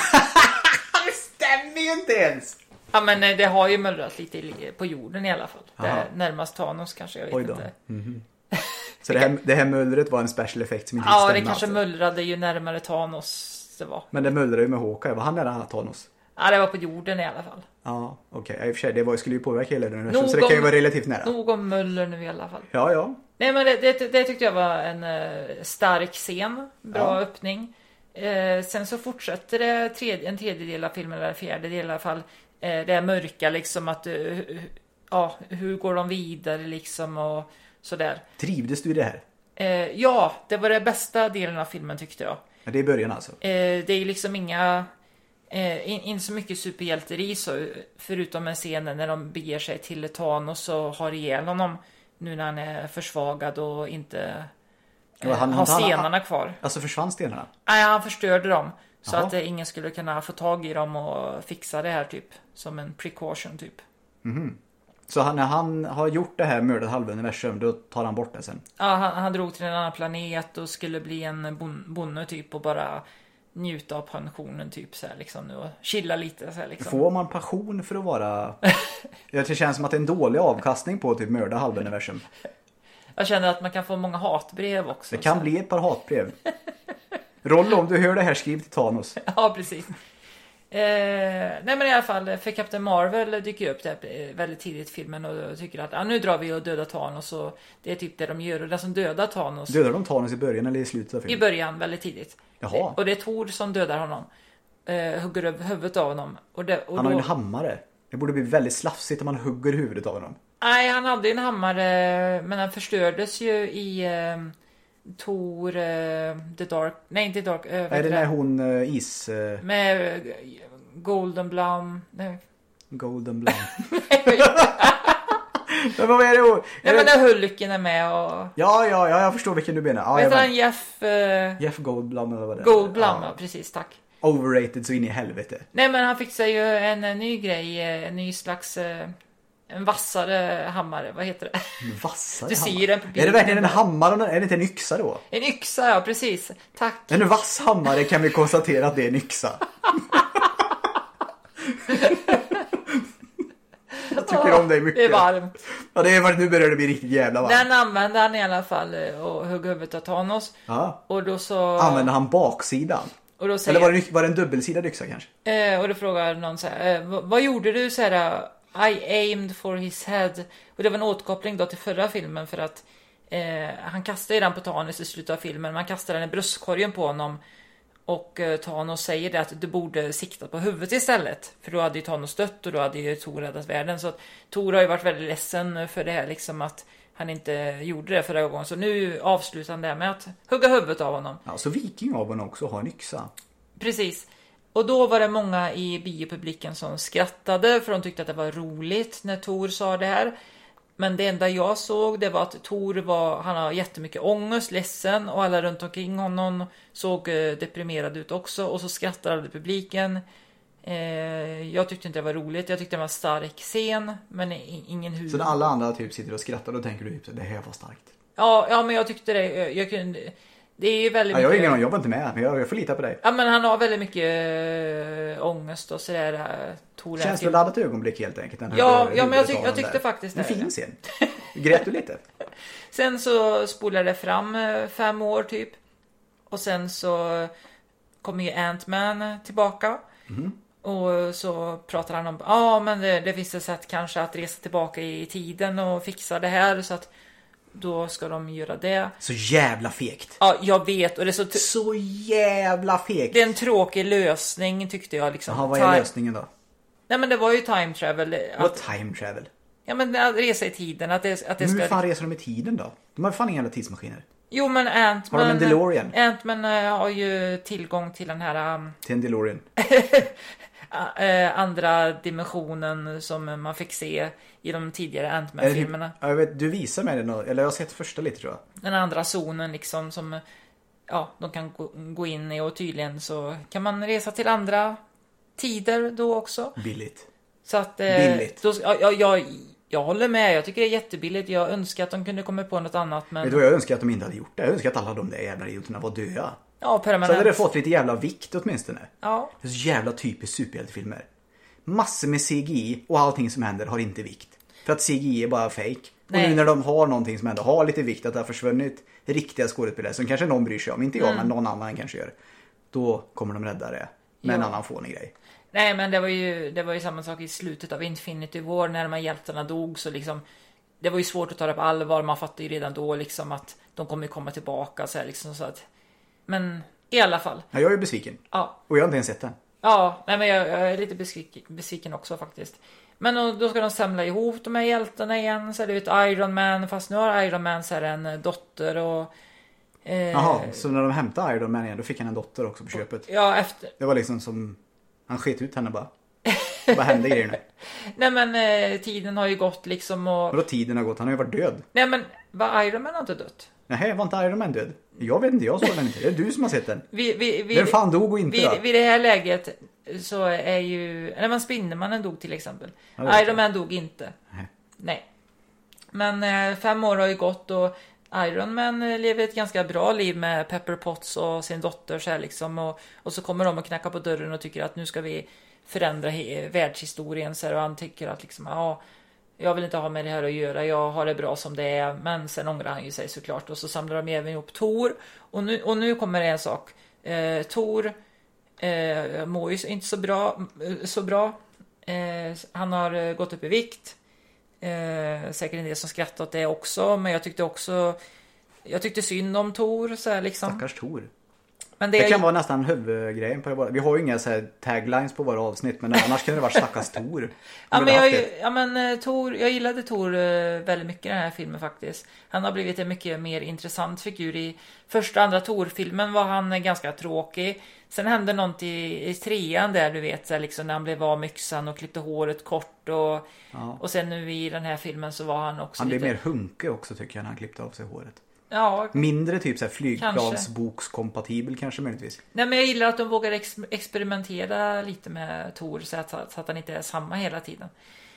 Det stämmer ju inte ens! Ja, men det har ju mullrat lite på jorden i alla fall. Det är närmast Thanos kanske, jag vet inte. Så det här mullret var en special effect som inte ja, stämmer. det kanske alltså. mullrade ju närmare Thanos det var. Men det mullrade ju med Hawkeye. Var han nära Thanos? Ja, det var på jorden i alla fall. Ja, okej. I och för sig, det skulle ju påverka hela den universum, så det kan ju vara relativt nära. Nog om muller nu i alla fall. Ja. Nej, men det tyckte jag var en stark scen. Bra öppning. Sen så fortsätter det en tredjedel av filmen, eller en fjärdedel i alla fall. Det är mörka liksom, att hur går de vidare liksom och sådär. Trivdes du i det här? Ja, det var det bästa delen av filmen tyckte jag. Ja, det är början alltså. Det är liksom inga inte så mycket superhjälteri så, förutom en scen när de beger sig till Thanos och har ihjäl honom nu när han är försvagad och inte har stenarna kvar. Alltså försvann stenarna? Nej, han förstörde dem. Så att ingen skulle kunna få tag i dem och fixa det här typ. Som en precaution typ. Så när han har gjort det här mördat halva universum, då tar han bort det sen? Ja, han drog till en annan planet och skulle bli en bonde typ och bara njuta av pensionen typ så här liksom nu och chilla lite så här liksom. Får man passion för att vara... Det känns som att det är en dålig avkastning på typ mörda halva universum. Jag känner att man kan få många hatbrev också. Det kan bli ett par hatbrev. Rollo, om du hör det här, skriv till Thanos. Ja, precis. Nej, men i alla fall, för Captain Marvel dyker upp där väldigt tidigt i filmen och tycker att nu drar vi och dödar Thanos, och det är typ det de gör. Och den som dödar Thanos... Dödar de Thanos i början eller i slutet av filmen? I början, väldigt tidigt. Jaha. Och det är Thor som dödar honom. Hugger upp huvudet av honom. Han har ju en hammare. Det borde bli väldigt slafsigt om man hugger huvudet av honom. Nej, han hade ju en hammare, men den förstördes ju i Thor The Dark. Nej, inte Dark. Är det när hon is... Med Golden Blum. Nej. Golden Blum. Men vad är det? Nej, men när Hulken är med och... Ja, jag förstår vilken du menar. Vet han Jeff... Jeff Goldblum eller vad det är. Goldblum, ja, precis, tack. Overrated så in i helvete. Nej, men han fick sig ju en ny grej, en ny slags... En vassare hammare, vad heter det? En vassare du ser hammare? den på bilden. Är det verkligen en hammare? Är det inte en yxa då? En yxa, ja, precis. Tack. En vass hammare kan vi konstatera att det är en yxa. Jag tycker om dig mycket. Det är varmt. Ja, det är varmt. Nu börjar det bli riktigt jävla varmt. Den använde han i alla fall och högg huvudet av Thanos. Ja. Och då så... Använde han baksidan? Och då säger... Eller var det en dubbelsidad yxa kanske? Och då frågar någon så här, vad gjorde du så här? I aimed for his head. Och det var en återkoppling då till förra filmen för att han kastade ju den på Thanos i slutet av filmen. Man kastade den i bröstkorgen på honom. Och Thanos säger det att du borde sikta på huvudet istället. För då hade ju Thanos dött och då hade ju Thor räddat världen. Så att Thor har ju varit väldigt ledsen för det här liksom att han inte gjorde det förra gången. Så nu avslutar han det med att hugga huvudet av honom. Ja, så vikingaveln också har en yxa. Precis. Och då var det många i biopubliken som skrattade för de tyckte att det var roligt när Thor sa det här. Men det enda jag såg det var att Thor han har jättemycket ångest, ledsen och alla runt omkring honom såg deprimerade ut också och så skrattade publiken. Jag tyckte inte det var roligt, jag tyckte det var en stark scen men ingen humor. Så när alla andra typ sitter och skrattar då tänker du typ det här var starkt? Ja men jag tyckte det, det är ju väldigt mycket... Jag har ingen aning, jag jobbar inte med men jag får lita på dig. Ja men han har väldigt mycket ångest och sådär. Känsloladdat ögonblick helt enkelt. Ja men jag tyckte faktiskt det. Det finns en. Grät du lite? Sen så spolade det fram 5 år typ. Och sen så kommer ju Ant-Man tillbaka. Mm. Och så pratar han om men det finns ett sätt kanske att resa tillbaka i tiden och fixa det här så att då ska de göra det. Så jävla fegt. Ja, jag vet. Och det är så jävla fegt. Det är en tråkig lösning tyckte jag. Liksom. Jaha, vad är lösningen då? Nej, men det var ju time travel. Vad time travel? Ja, men att resa i tiden. Att det men hur ska... fan reser de i tiden då? De har fan inga jävla tidsmaskiner. Jo, men Ant-Man... Har de en DeLorean? Ant-Man har ju tillgång till den här... Till en DeLorean. Andra dimensionen som man fick se i de tidigare Ant-Man-filmerna. Jag vet, du visar mig det, eller jag har sett första lite tror jag. Den andra zonen liksom som de kan gå in i och tydligen så kan man resa till andra tider då också. Billigt. Så att billigt. Då, jag håller med, jag tycker det är jättebilligt. Jag önskar att de kunde komma på något annat men... Vet du vad jag önskar att de inte hade gjort det? Jag önskar att alla de där jävla idioterna var döda. Ja, permanent. Så hade det fått lite jävla vikt åtminstone. Ja. Det är så jävla typiskt superhjältefilmer. Massor med CGI och allting som händer har inte vikt. För att CGI är bara fake. Nej. Och nu när de har någonting som händer har lite vikt, att det har försvunnit riktiga skådespelare som kanske någon bryr sig om. Inte jag, men någon annan kanske gör. Då kommer de rädda det med en annan fånig grej. Nej, men det var ju samma sak i slutet av Infinity War när de här hjältarna dog så liksom det var ju svårt att ta det på allvar. Man fattade ju redan då liksom att de kommer komma tillbaka så här, liksom så att men i alla fall. Ja, jag är besviken. Ja. Och jag har inte ens sett den. Ja, nej, men jag är lite besviken också faktiskt. Men då ska de samla ihop de här hjältarna igen. Så är det ett Iron Man. Fast nu har Iron Man så här en dotter och... Jaha, så när de hämtade Iron Man igen då fick han en dotter också på köpet. Ja, efter... Det var liksom som... Han sket ut henne bara. Vad hände grejer nu? Nej men tiden har ju gått liksom och... Vadå tiden har gått? Han har ju varit död. Nej men var Iron Man inte dött? Nej, var inte Iron Man död? Jag vet inte, jag såg den inte. Det är du som har sett den. Vem fan dog och inte då? Vid det här läget så är ju... Eller man Spindelmannen dog till exempel. Ja, Iron Man dog inte. Nej. Men 5 år har ju gått och Iron Man lever ett ganska bra liv med Pepper Potts och sin dotter så här liksom. Och så kommer de och knackar på dörren och tycker att nu ska vi förändra världshistorien så här, och han tycker att liksom, jag vill inte ha med det här att göra, jag har det bra som det är, men sen ångrar han ju sig såklart och så samlar de även ihop Thor och nu kommer det en sak. Thor mår ju inte så bra. Han har gått upp i vikt. Säkert en del som skrattat åt det också, men jag tyckte synd om Thor så här liksom. Stackars Thor. Men det kan vara nästan huvudgrejen på det. Vi har ju inga så här taglines på våra avsnitt, men annars kan det vara stackars Thor. Thor, jag gillade Thor väldigt mycket i den här filmen faktiskt. Han har blivit en mycket mer intressant figur. I första och andra Thor-filmen var han ganska tråkig. Sen hände något i trean där, du vet, så liksom när han blev av myxan och klippte håret kort och sen nu i den här filmen så var han också han blev mer hunkig också tycker jag när han klippte av sig håret. Ja, mindre typ så här flygplansbokskompatibel kanske möjligtvis. Nej, men jag gillar att de vågar experimentera lite med Thor så att han inte är samma hela tiden.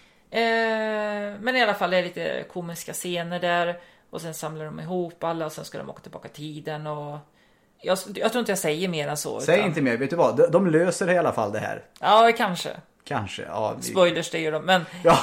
Men i alla fall är det lite komiska scener där och sen samlar de ihop alla och sen ska de åka tillbaka tiden och jag tror inte jag säger mer än så. Säg inte mer, vet du vad? De löser i alla fall det här. Ja, kanske. Kanske, ja. Spoilers det gör de, men... Ja,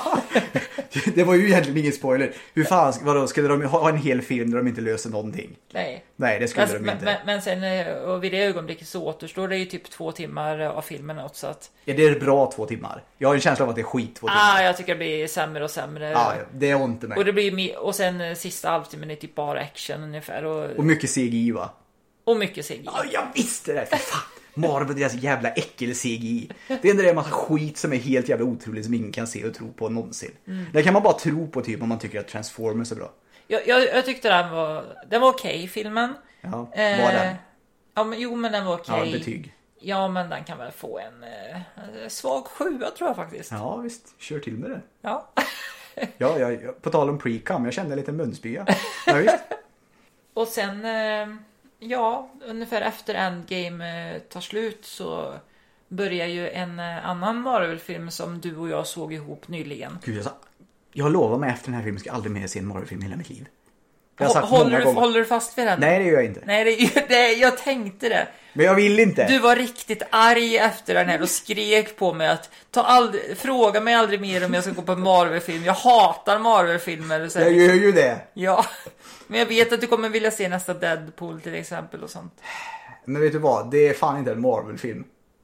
det var ju egentligen ingen spoiler. Hur fan, vadå, skulle de ha en hel film där de inte löser någonting? Nej. Nej, det skulle de inte. Men sen, och vid det ögonblicket så återstår det ju typ 2 timmar av filmen också. Att... Ja, det är bra 2 timmar. Jag har en känsla av att det är skit 2 timmar. Jag tycker det blir sämre och sämre. Ja, det är inte mig. Och, det blir, och sen sista halvtimmen är typ bara action ungefär. Och mycket CGI, va? Och mycket CGI. Ja, jag visste det, för fan. Marvel, deras jävla äckel CGI. Det enda är en massa skit som är helt jävla otroligt som ingen kan se och tro på någonsin. Det kan man bara tro på typ om man tycker att Transformers är bra. Jag tyckte den var okej, filmen. Ja, var den? Ja, men den var okej. Ja, betyg. Ja, men den kan väl få en svag 7 tror jag faktiskt. Ja, visst. Kör till med det. Ja. Ja, på tal om pre-cum, jag kände lite munspya. Ja, visst. Och sen... Ja, ungefär efter Endgame tar slut så börjar ju en annan Marvel-film som du och jag såg ihop nyligen. Gud, jag lovar mig efter den här filmen ska jag aldrig mer se en Marvel-film i hela mitt liv. Håller du fast vid den? Nej, det gör jag inte. Nej, jag tänkte det. Men jag vill inte. Du var riktigt arg efter den här och skrek på mig att fråga mig aldrig mer om jag ska gå på en Marvel-film. Jag hatar Marvel-filmer. Jag gör ju det. Ja, men jag vet att du kommer vilja se nästa Deadpool till exempel och sånt. Men vet du vad? Det är fan inte en Marvel-film.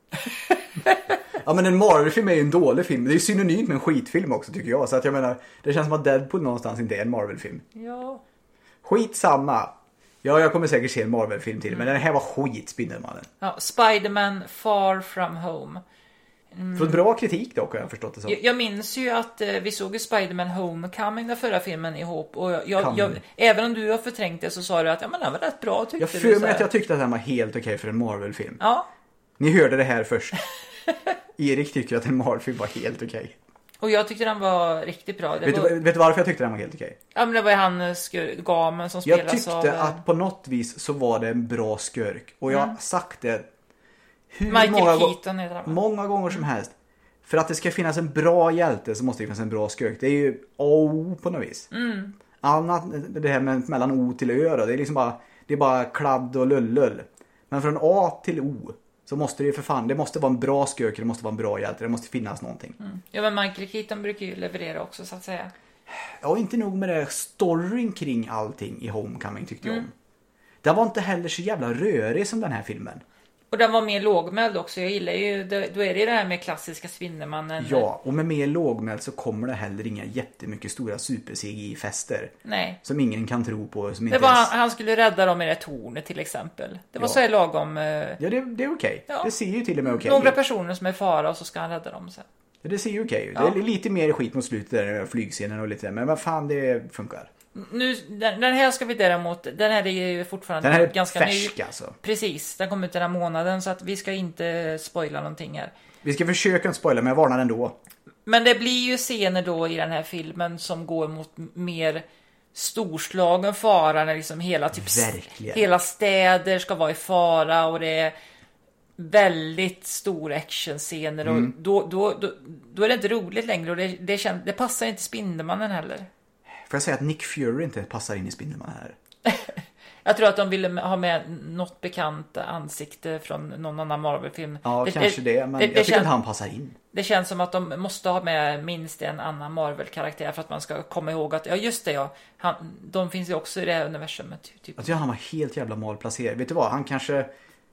Ja, men en Marvel-film är ju en dålig film. Det är ju synonymt med en skitfilm också tycker jag. Så att jag menar, det känns som att Deadpool någonstans inte är en Marvel-film. Ja. Skitsamma. Ja, jag kommer säkert se en Marvel-film till. Men den här var skit, Spindelmannen. Ja, Spider-Man Far From Home. För bra kritik dock har jag förstått det så. Jag minns ju att vi såg ju Spider-Man Homecoming den förra filmen ihop. Och även om du har förträngt det så sa du att den var rätt bra tyckte du. Jag för mig att jag tyckte att den var helt okej för en Marvel-film. Ja. Ni hörde det här först. Erik tycker att en Marvel-film var helt okej. Och jag tyckte den var riktigt bra. Vet du varför jag tyckte den var helt okej? Ja, men det var ju han Gamen som spelas av... Jag tyckte att på något vis så var det en bra skurk. Och jag har sagt det Michael Keaton heter han. Många gånger som helst. För att det ska finnas en bra hjälte så måste det finnas en bra skurk. Det är ju O på något vis. Annat, det här mellan O till Ö då, det är liksom bara kladd och lullull. Men från A till O så måste det ju för fan, det måste vara en bra skurk, det måste vara en bra hjälte, det måste finnas någonting. Ja, men Michael Keaton brukar ju leverera också så att säga. Ja, inte nog med det, storyn kring allting i Homecoming tyckte jag om. Den var inte heller så jävla rörig som den här filmen. Och den var mer lågmäld också. Jag gillar ju, då är det här med klassiska Spindelmannen. Ja, och med mer lågmäld så kommer det heller inga jättemycket stora super-CGI-fester. Nej. Som ingen kan tro på. Som det inte var han skulle rädda dem i det tornet till exempel. Det var så här lagom. Ja, det är okej. Ja. Det ser ju till och med okej. Några personer som är fara och så ska han rädda dem sen. Ja, det ser ju okej ut. Ja. Det är lite mer skit mot slutet där, flygscenen och lite där. Men vad fan, det funkar. Nu, den här ska vi däremot, den här är ju fortfarande den här är ganska färsk, ny. Alltså. Precis, den kom ut den här månaden så att vi ska inte spoila någonting här. Vi ska försöka inte spoila, men jag varnar ändå. Men det blir ju scener då i den här filmen som går mot mer storslagen fara när liksom hela städer ska vara i fara och det är väldigt stora actionscener och då är det inte roligt längre och det passar inte Spindelmannen heller. Får jag säga att Nick Fury inte passar in i Spindelmannen här? Jag tror att de ville ha med något bekant ansikte från någon annan Marvel-film. Ja, kanske det, men jag tycker att han passar in. Det känns som att de måste ha med minst en annan Marvel-karaktär för att man ska komma ihåg att, ja just det de finns ju också i det här universumet. Typ. Jag tror han var helt jävla malplacerad. Vet du vad, han kanske...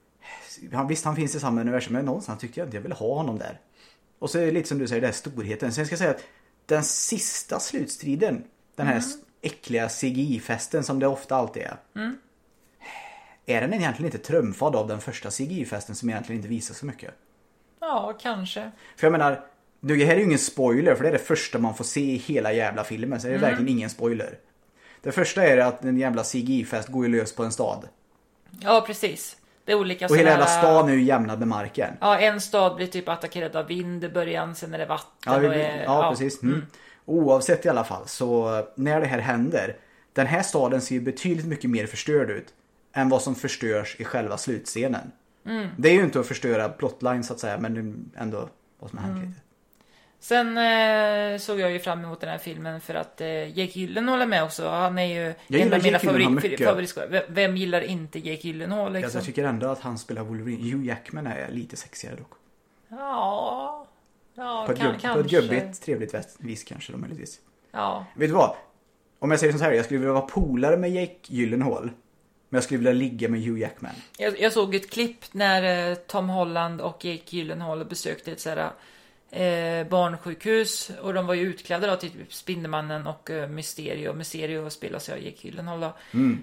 Visst, han finns i samma universum, men någonstans tyckte jag inte jag ville ha honom där. Och så är det lite som du säger, det är storheten. Sen ska jag säga att den sista slutstriden, den här äckliga CGI-festen som det ofta alltid är. är den egentligen inte trumfad av den första CGI-festen som egentligen inte visar så mycket? Ja, kanske. För jag menar, det här är ju ingen spoiler, för det är det första man får se i hela jävla filmen, så det är verkligen ingen spoiler. Det första är att en jävla CGI-fest går ju lös på en stad. Ja, precis. Det är olika och hela jävla stan är ju jämnad med marken. Ja, en stad blir typ attackerad av vind i början, sen är det vatten. Precis. Oavsett i alla fall, så när det här händer, den här staden ser ju betydligt mycket mer förstörd ut än vad som förstörs i själva slutscenen. Det är ju inte att förstöra plotline så att säga, men ändå vad som har hänt lite. Sen såg jag ju fram emot den här filmen för att Jake Gyllenhaal är med också. Han är ju en av mina favoritskådespelare. Vem gillar inte Jake Gyllenhaal liksom? Jag tycker ändå att han spelar Wolverine. Hugh Jackman är lite sexigare dock. Ja, kanske. På ett gubbigt, trevligt vis kanske möjligtvis. Ja. Vet du vad? Om jag säger så här, jag skulle vilja vara polare med Jake Gyllenhaal. Men jag skulle vilja ligga med Hugh Jackman. Jag såg ett klipp när Tom Holland och Jake Gyllenhaal besökte ett sådär barnsjukhus. Och de var ju utklädda då till typ Spindelmannen och Mysterio. Mysterio spelas av Jake Gyllenhaal då.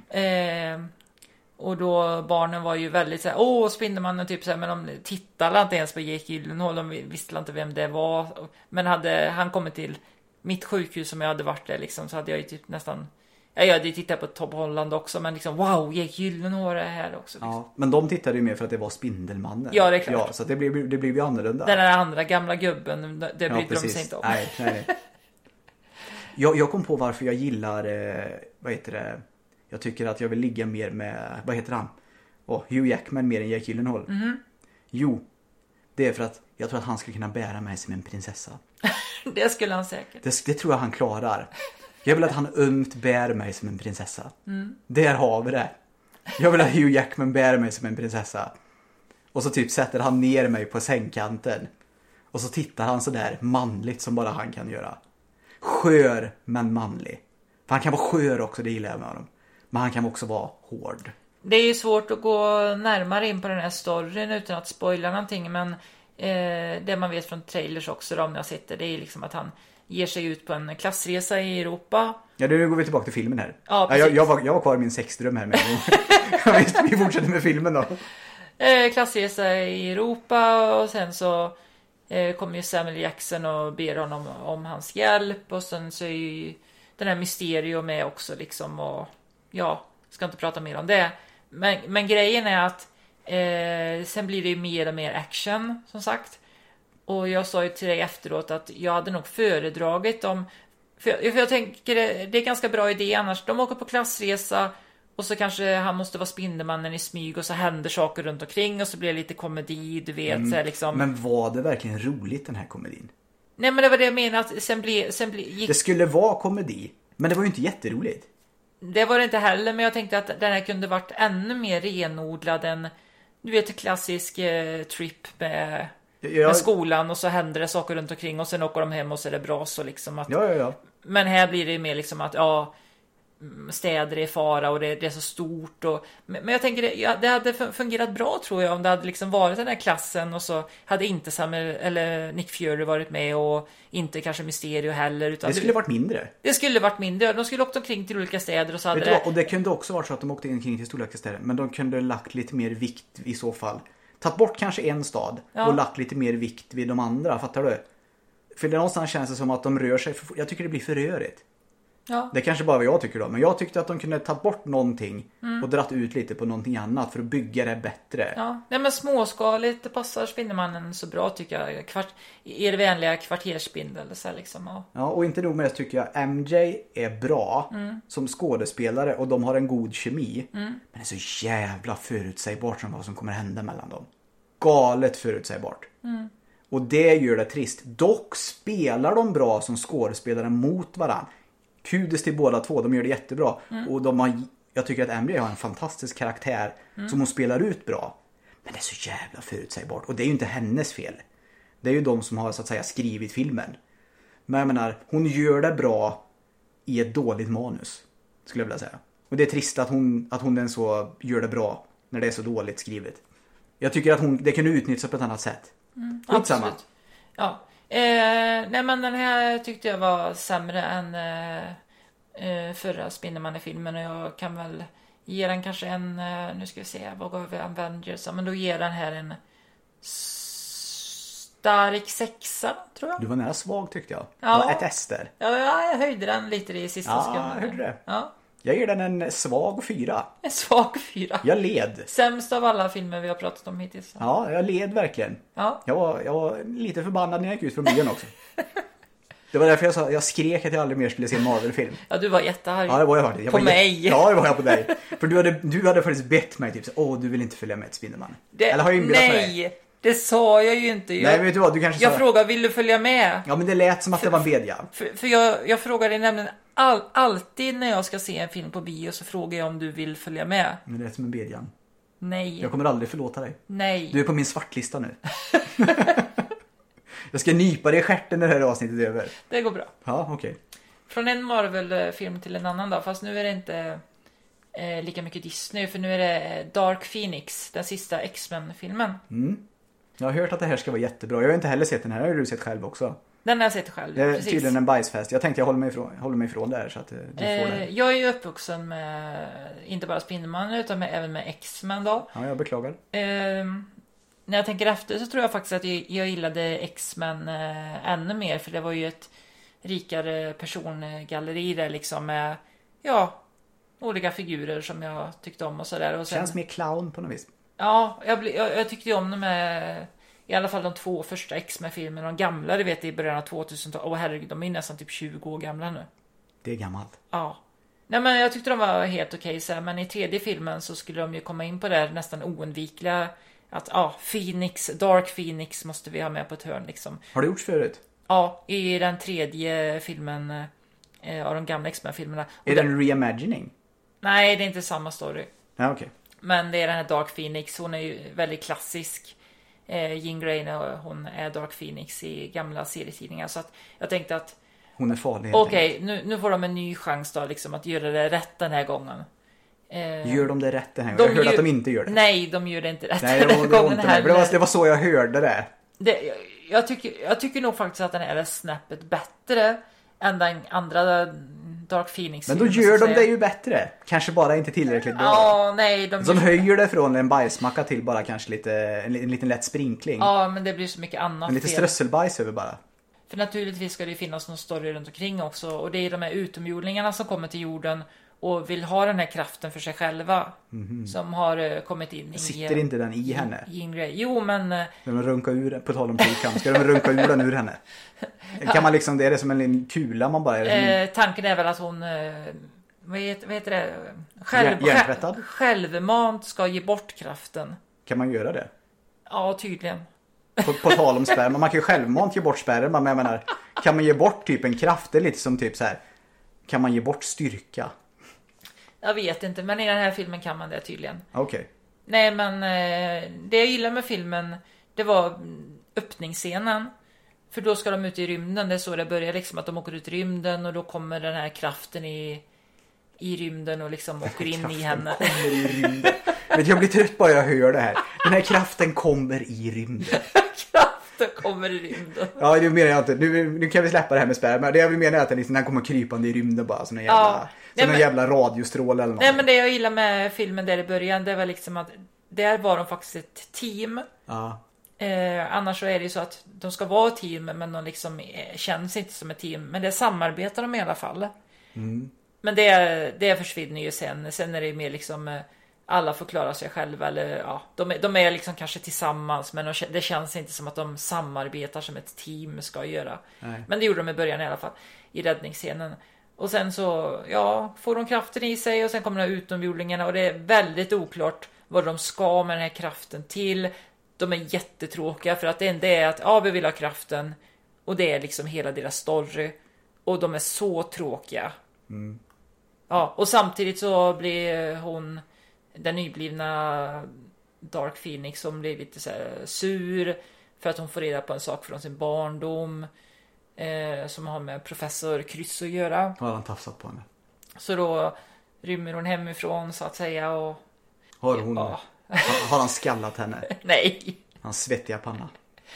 Och då barnen var ju väldigt såhär, Spindelmannen typ såhär, men de tittade inte ens på Jake Gyllenhaal. De visste inte vem det var. Men hade han kommit till mitt sjukhus som jag hade varit där liksom, så hade jag ju typ nästan... Jag hade tittat på Tom Holland också, men liksom wow, Jake Gyllenhaal är här också. Liksom. Ja, men de tittade ju mer för att det var Spindelmannen. Ja, det är klart. Ja, så det blev ju annorlunda. Den där andra gamla gubben, det brydde de sig inte om. Nej. Jag kom på varför jag gillar, jag tycker att jag vill ligga mer med, vad heter han? Hugh Jackman mer än Jake Gyllenhaal. Jo, det är för att jag tror att han skulle kunna bära mig som en prinsessa. Det skulle han säkert. Det tror jag han klarar. Jag vill att han ömt bär mig som en prinsessa. Där har vi det. Jag vill att Hugh Jackman bär mig som en prinsessa. Och så typ sätter han ner mig på sängkanten. Och så tittar han så där manligt som bara han kan göra. Skör men manlig. För han kan vara skör också, det gillar jag med honom. Men han kan också vara hård. Det är ju svårt att gå närmare in på den här storyn utan att spoila någonting. Men det man vet från trailers också då, om jag sett det är liksom att han ger sig ut på en klassresa i Europa. Ja, nu går vi tillbaka till filmen här. Ja, jag var kvar i min sexdröm här med. Vi fortsätter med filmen då. Klassresa i Europa och sen så kommer ju Samuel Jackson och ber honom om hans hjälp. Och sen så är ju den här Mysterio med också liksom. Och ja, ska inte prata mer om det. Men grejen är att sen blir det ju mer och mer action som sagt. Och jag sa ju till dig efteråt att jag hade nog föredragit om... För jag tänker det är ganska bra idé annars. De åker på klassresa och så kanske han måste vara Spindelmannen i smyg och så händer saker runt omkring och så blir det lite komedi, du vet. Så här, liksom. Men var det verkligen roligt den här komedin? Nej, men det var det jag menade att Det skulle vara komedi, men det var ju inte jätteroligt. Det var det inte heller, men jag tänkte att den här kunde varit ännu mer renodlad än, du vet, klassisk trip med skolan och så händer det saker runt omkring och sen åker de hem och så är det bra så liksom att... Ja. Men här blir det mer liksom att städer är i fara och det är så stort och... Men jag tänker det hade fungerat bra tror jag om det hade liksom varit den här klassen och så hade inte Samuel eller Nick Fury varit med och inte kanske Mysterio heller utan... Det skulle varit mindre. Det skulle varit mindre. De skulle åkt omkring till olika städer och så hade och det kunde också varit så att de åkte omkring till olika städer, men de kunde lagt lite mer vikt i så fall. Tagit bort kanske en stad och lagt lite mer vikt vid de andra, fattar du? För det någonstans känns det som att de rör sig jag tycker det blir för rörigt. Ja. Det är kanske bara vad jag tycker då, men jag tyckte att de kunde ta bort någonting och dratt ut lite på någonting annat för att bygga det bättre. Ja, nej men småskaligt det passar Spindelmannen så bra tycker jag. Er vänliga kvartersspindel så här liksom. Ja, och inte nog med det tycker jag MJ är bra som skådespelare och de har en god kemi. Men det är så jävla förutsägbart som vad som kommer hända mellan dem. Galet förutsägbart. Och det gör det trist. Dock spelar de bra som skådespelare mot varann. Kudos till båda två, de gör det jättebra. Och jag tycker att MJ har en fantastisk karaktär som hon spelar ut bra. Men det är så jävla förutsägbart. Och det är ju inte hennes fel. Det är ju de som har så att säga skrivit filmen. Men jag menar, hon gör det bra i ett dåligt manus, skulle jag vilja säga. Och det är trist att hon den så gör det bra när det är så dåligt skrivet. Jag tycker att det kan utnyttjas på ett annat sätt. Absolut. Ja. Nej men den här tyckte jag var sämre än förra Spindelmannen-filmen och jag kan väl ger den kanske en, nu ska vi se, vad gav vi Avengers? Ja, men då ger den här en stark 6, tror jag. Du var nära svag tyckte jag. Ja. Det var ett S där. Ja, jag höjde den lite i sista sekunden. Ja, hörde det. Ja, Jag ger den en svag 4. en svag 4. Jag led. Sämst av alla filmer vi har pratat om hittills. Ja, jag led verkligen. Ja. Jag var lite förbannad när jag gick ut från bion också. Det var därför jag skrek att jag aldrig mer skulle se en Marvel-film. Ja, du var jättearg. Ja, det var jag faktiskt. På mig. Ja, det var jag på dig. För du hade faktiskt bett mig typ så, du vill inte följa med till Spindelmannen. Eller har jag inbillat mig? Nej, det sa jag ju inte. Nej, vet du vad? Du kanske jag sa... frågade, vill du följa med? Ja, men det lät som att det var en bedja. För jag frågar dig nämligen alltid när jag ska se en film på bio så frågar jag om du vill följa med. Men det lät som en bedjan. Nej. Jag kommer aldrig förlåta dig. Nej. Du är på min svartlista nu. Jag ska nypa dig i stjärten när det här avsnittet är över. Det går bra. Ja, okej. Från en Marvel-film till en annan då. Fast nu är det inte lika mycket Disney. För nu är det Dark Phoenix. Den sista X-Men-filmen. Jag har hört att det här ska vara jättebra. Jag har inte heller sett den här. Har du sett själv också? Den har jag sett själv. Det är precis. tydligen en bajsfest. Jag tänkte jag håller mig ifrån det här så att du får det. Jag är ju uppvuxen med inte bara Spindelmannen utan även med X-Men då. Ja, jag beklagar. När jag tänker efter så tror jag faktiskt att jag gillade X-Men ännu mer. För det var ju ett rikare persongalleri där liksom med olika figurer som jag tyckte om och sådär. Och Känns mer clown på något vis. Ja, jag tyckte ju om dem med i alla fall de 2 första X-Men-filmerna. De gamla, det vet jag, i början av 2000-talet. Åh herregud, de är nästan typ 20 år gamla nu. Det är gammalt. Ja. Nej, men jag tyckte de var helt okej så här, men i tredje filmen så skulle de ju komma in på det här nästan oundvikliga att Dark Phoenix måste vi ha med på ett hörn liksom. Har det gjorts förut? Ja, i den tredje filmen av de gamla X-Men-filmerna. Är det en reimagining? Nej, det är inte samma story. Ja, okej. Men det är den här Dark Phoenix, hon är ju väldigt klassisk. Jean Grey, hon är Dark Phoenix i gamla serietidningar. Så att jag tänkte att hon är farlig. okej, nu får de en ny chans då liksom att göra det rätt den här gången. Gör de det rätt den här gången? Jag hörde att de inte gör det. Nej, de gör det inte rätt Nej, den här gången heller. Det var så jag hörde det. Jag tycker nog faktiskt att den är snäppet bättre än den andra Dark Phoenix. Men då gör de det ju bättre. Kanske bara inte tillräckligt bra. Ja, nej. De höjer det från en bajsmacka till bara kanske en liten lätt sprinkling. Ja, men det blir så mycket annat. En lite strösselbajs över bara. För naturligtvis ska det ju finnas någon story runt omkring också. Och det är de här utomjordingarna som kommer till jorden och vill ha den här kraften för sig själva. Som har kommit in i... Sitter inte den i henne? Jo, men... De runkar ur, på tal om trikam, ska de runka ur den ur henne? Kan man liksom, det är det som en liten kula man bara... Tanken är väl att hon... vad heter det? Hjärntvättad? Självmant ska ge bort kraften. Kan man göra det? Ja, tydligen. På tal om sperma, man kan ju självmant ge bort sperma, men jag menar, kan man ge bort typ en kraft? Det är lite som typ så här, kan man ge bort styrka? Jag vet inte, men i den här filmen kan man det tydligen. Okej. Nej, men det jag gillar med filmen, det var öppningsscenen. För då ska de ut i rymden, det är så det börjar liksom, att de åker ut i rymden och då kommer den här kraften i rymden och liksom åker in i henne. Kommer i rymden. Vet, jag blir trött bara jag hör det här. Den här kraften kommer i rymden. Kraften kommer i rymden. Ja, det menar jag inte. Nu kan vi släppa det här med sperma. Det jag menar är att den kommer krypande i rymden bara. Sån jävla radiostråle eller något. Nej, men det jag gillar med filmen där i början, det var liksom att där var de faktiskt ett team. Ja. Annars så är det ju så att de ska vara ett team, men de liksom känns inte som ett team. Men det samarbetar de i alla fall. Men det försvinner ju sen. Sen är det mer liksom alla förklarar sig själva. Eller, de är liksom kanske tillsammans, men det känns inte som att de samarbetar som ett team ska göra. Nej. Men det gjorde de i början i alla fall, i räddningsscenen. Och sen så får de kraften i sig och sen kommer de utomjordingarna. Och det är väldigt oklart vad de ska med den här kraften till. De är jättetråkiga för att det enda är att vi vill ha kraften. Och det är liksom hela deras story. Och de är så tråkiga. Ja, och samtidigt så blir hon, den nyblivna Dark Phoenix, som blir lite så här sur för att hon får reda på en sak från sin barndom som har med professor Kryss att göra. Har han tafsat på henne? Så då rymmer hon hemifrån så att säga och... Har han skallat henne? Nej. Hans svettiga panna?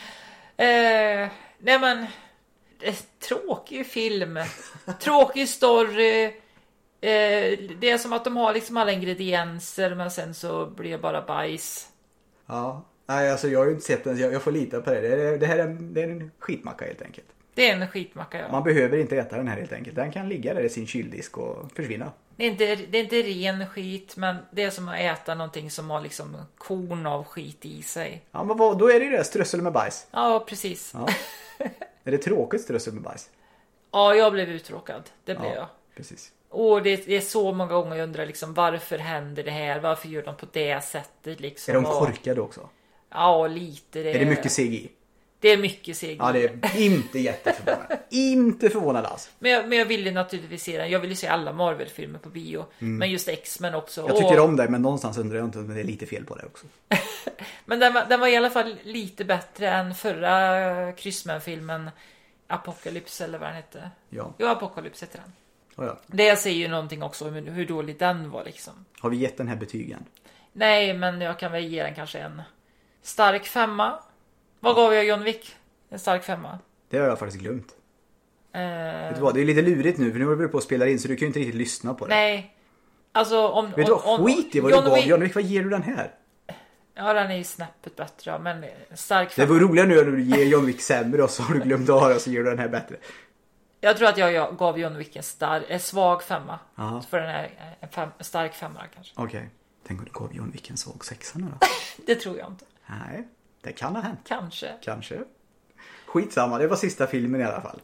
Nej, men tråkig film. Tråkig story. Det är som att de har liksom alla ingredienser, men sen så blir det bara bajs. Ja. Nej, alltså jag har ju inte sett den. Jag får lita på det. Det är en skitmacka helt enkelt. Det är en skitmacka, ja. Man behöver inte äta den här helt enkelt. Den kan ligga där i sin kyldisk och försvinna. Det är inte ren skit, men det är som att äta någonting som har liksom korn av skit i sig. Ja, men då är det ju det. Strössel med bajs. Ja, precis. Ja. Är det tråkigt strössel med bajs? Ja, jag blev uttråkad. Det blev jag. Precis. Och det är så många gånger jag undrar liksom, varför händer det här? Varför gör de på det sättet liksom? Är de korkade också? Ja, lite. Är det mycket CGI? Det är mycket CGI. Ja, det är inte jätteförvånande. Inte förvånad alls. Men jag ville naturligtvis se den. Jag ville se alla Marvel-filmer på bio. Men just X-Men också. Jag tycker om det, men någonstans undrar jag inte om det är lite fel på det också. Men den var i alla fall lite bättre än förra Kryssman-filmen Apocalypse, eller vad den hette. Ja. Jo, Apocalypse heter den. Oh, ja. Det säger ju någonting också om hur dålig den var liksom. Har vi gett den här betygen? Nej, men jag kan väl ge den kanske en stark 5. Vad gav jag John Wick? En stark 5. Det har jag faktiskt glömt. Vet du vad, det är lite lurigt nu, för nu är vi på att spela in, så du kan ju inte riktigt lyssna på det. Nej. Alltså Vet du vad, skit i vad du gav John Wick, vad ger du den här? Ja, den är ju snäppet bättre, ja, men stark 5. Det var roligare nu när du ger John Wick sämre och så har du glömt av det och så ger du den här bättre. Jag tror att jag gav John Wick en svag 5. Aha. För den är en stark 5 kanske. Okej. Tänk om du gav John Wick en svag 6 nu då? Det tror jag inte. Nej, det kan ha hänt. Kanske. Skitsamma, det var sista filmen i alla fall.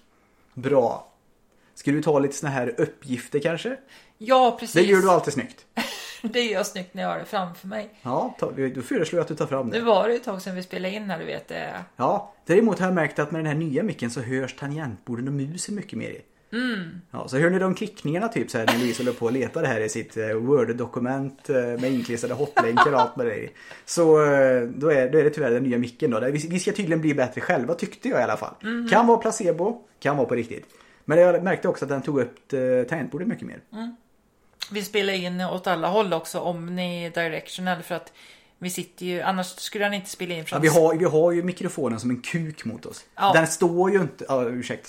Bra. Ska du ta lite såna här uppgifter kanske? Ja, precis. Det gör du alltid snyggt. Det gör jag snyggt när jag har det framför mig. Ja, då föreslår jag att du tar fram det. Nu var det ett tag sedan vi spelade in här, du vet det. Ja, däremot har jag märkt att med den här nya micken så hörs tangentborden och musen mycket mer i. Ja, så hör ni de klickningarna typ så här när Louise håller på och letar det här i sitt Word-dokument med inklistrade hotlänkar och allt med det i. Så då är det tyvärr den nya micken då. Vi ska tydligen bli bättre själva, tyckte jag i alla fall. Kan vara placebo, kan vara på riktigt. Men jag märkte också att den tog upp tangentbordet mycket mer. Vi spelar in åt alla håll också, omnidirectional, för att vi sitter ju, annars skulle han inte spela in från... Ja, vi har ju mikrofonen som en kuk mot oss. Ja. Den står ju inte... ursäkta.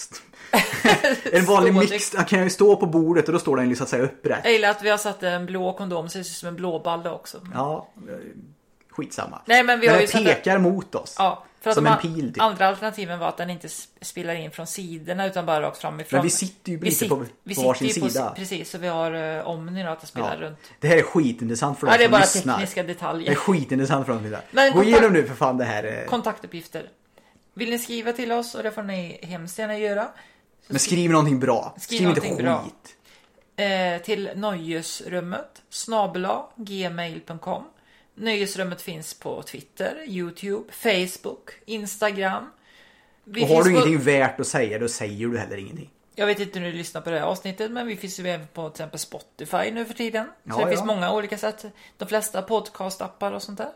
En vanlig mix kan ju stå på bordet och då står den ju så att säga upprätt. Jag gillar att vi har satt en blå kondom så det ser ut som en blåballe också. Ja, skitsamma. Nej, men vi har ju pekar mot oss. Ja, för att som en pil typ. Andra alternativen var att den inte spelar in från sidorna utan bara rakt framifrån. Men vi sitter ju lite på varsin sida. Precis, så vi har Omni att det spelar runt. Det här är skitintressant för de som lyssnar. Det är bara tekniska detaljer. Det är skitintressant för de som lyssnar. Gå igenom nu för fan det här. Kontaktuppgifter. Vill ni skriva till oss, och det får ni hemskt gärna göra. Men skriv någonting bra. Skriv inte skit. Bra. Till nöjesrummet @gmail.com. Nöjesrummet finns på Twitter, YouTube, Facebook, Instagram. Och har du ingenting värt att säga, då säger du heller ingenting. Jag vet inte när du lyssnar på det här avsnittet, men vi finns ju även på till exempel Spotify nu för tiden. Så det finns många olika sätt. De flesta podcastappar och sånt där.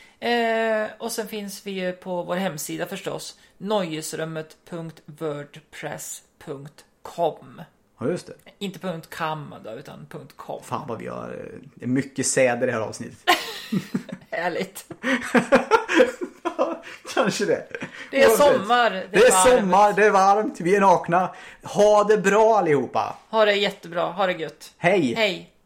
Och sen finns vi ju på vår hemsida förstås. Nöjesrummet.wordpress.com. Ja, just det. Inte .com då, utan .com. Fan vad vi har... Det är mycket säder i det här avsnittet. Härligt. Kanske det. Det är sommar. Det är sommar, det är varmt, vi är nakna. Ha det bra allihopa. Ha det jättebra, ha det gött. Hej. Hej.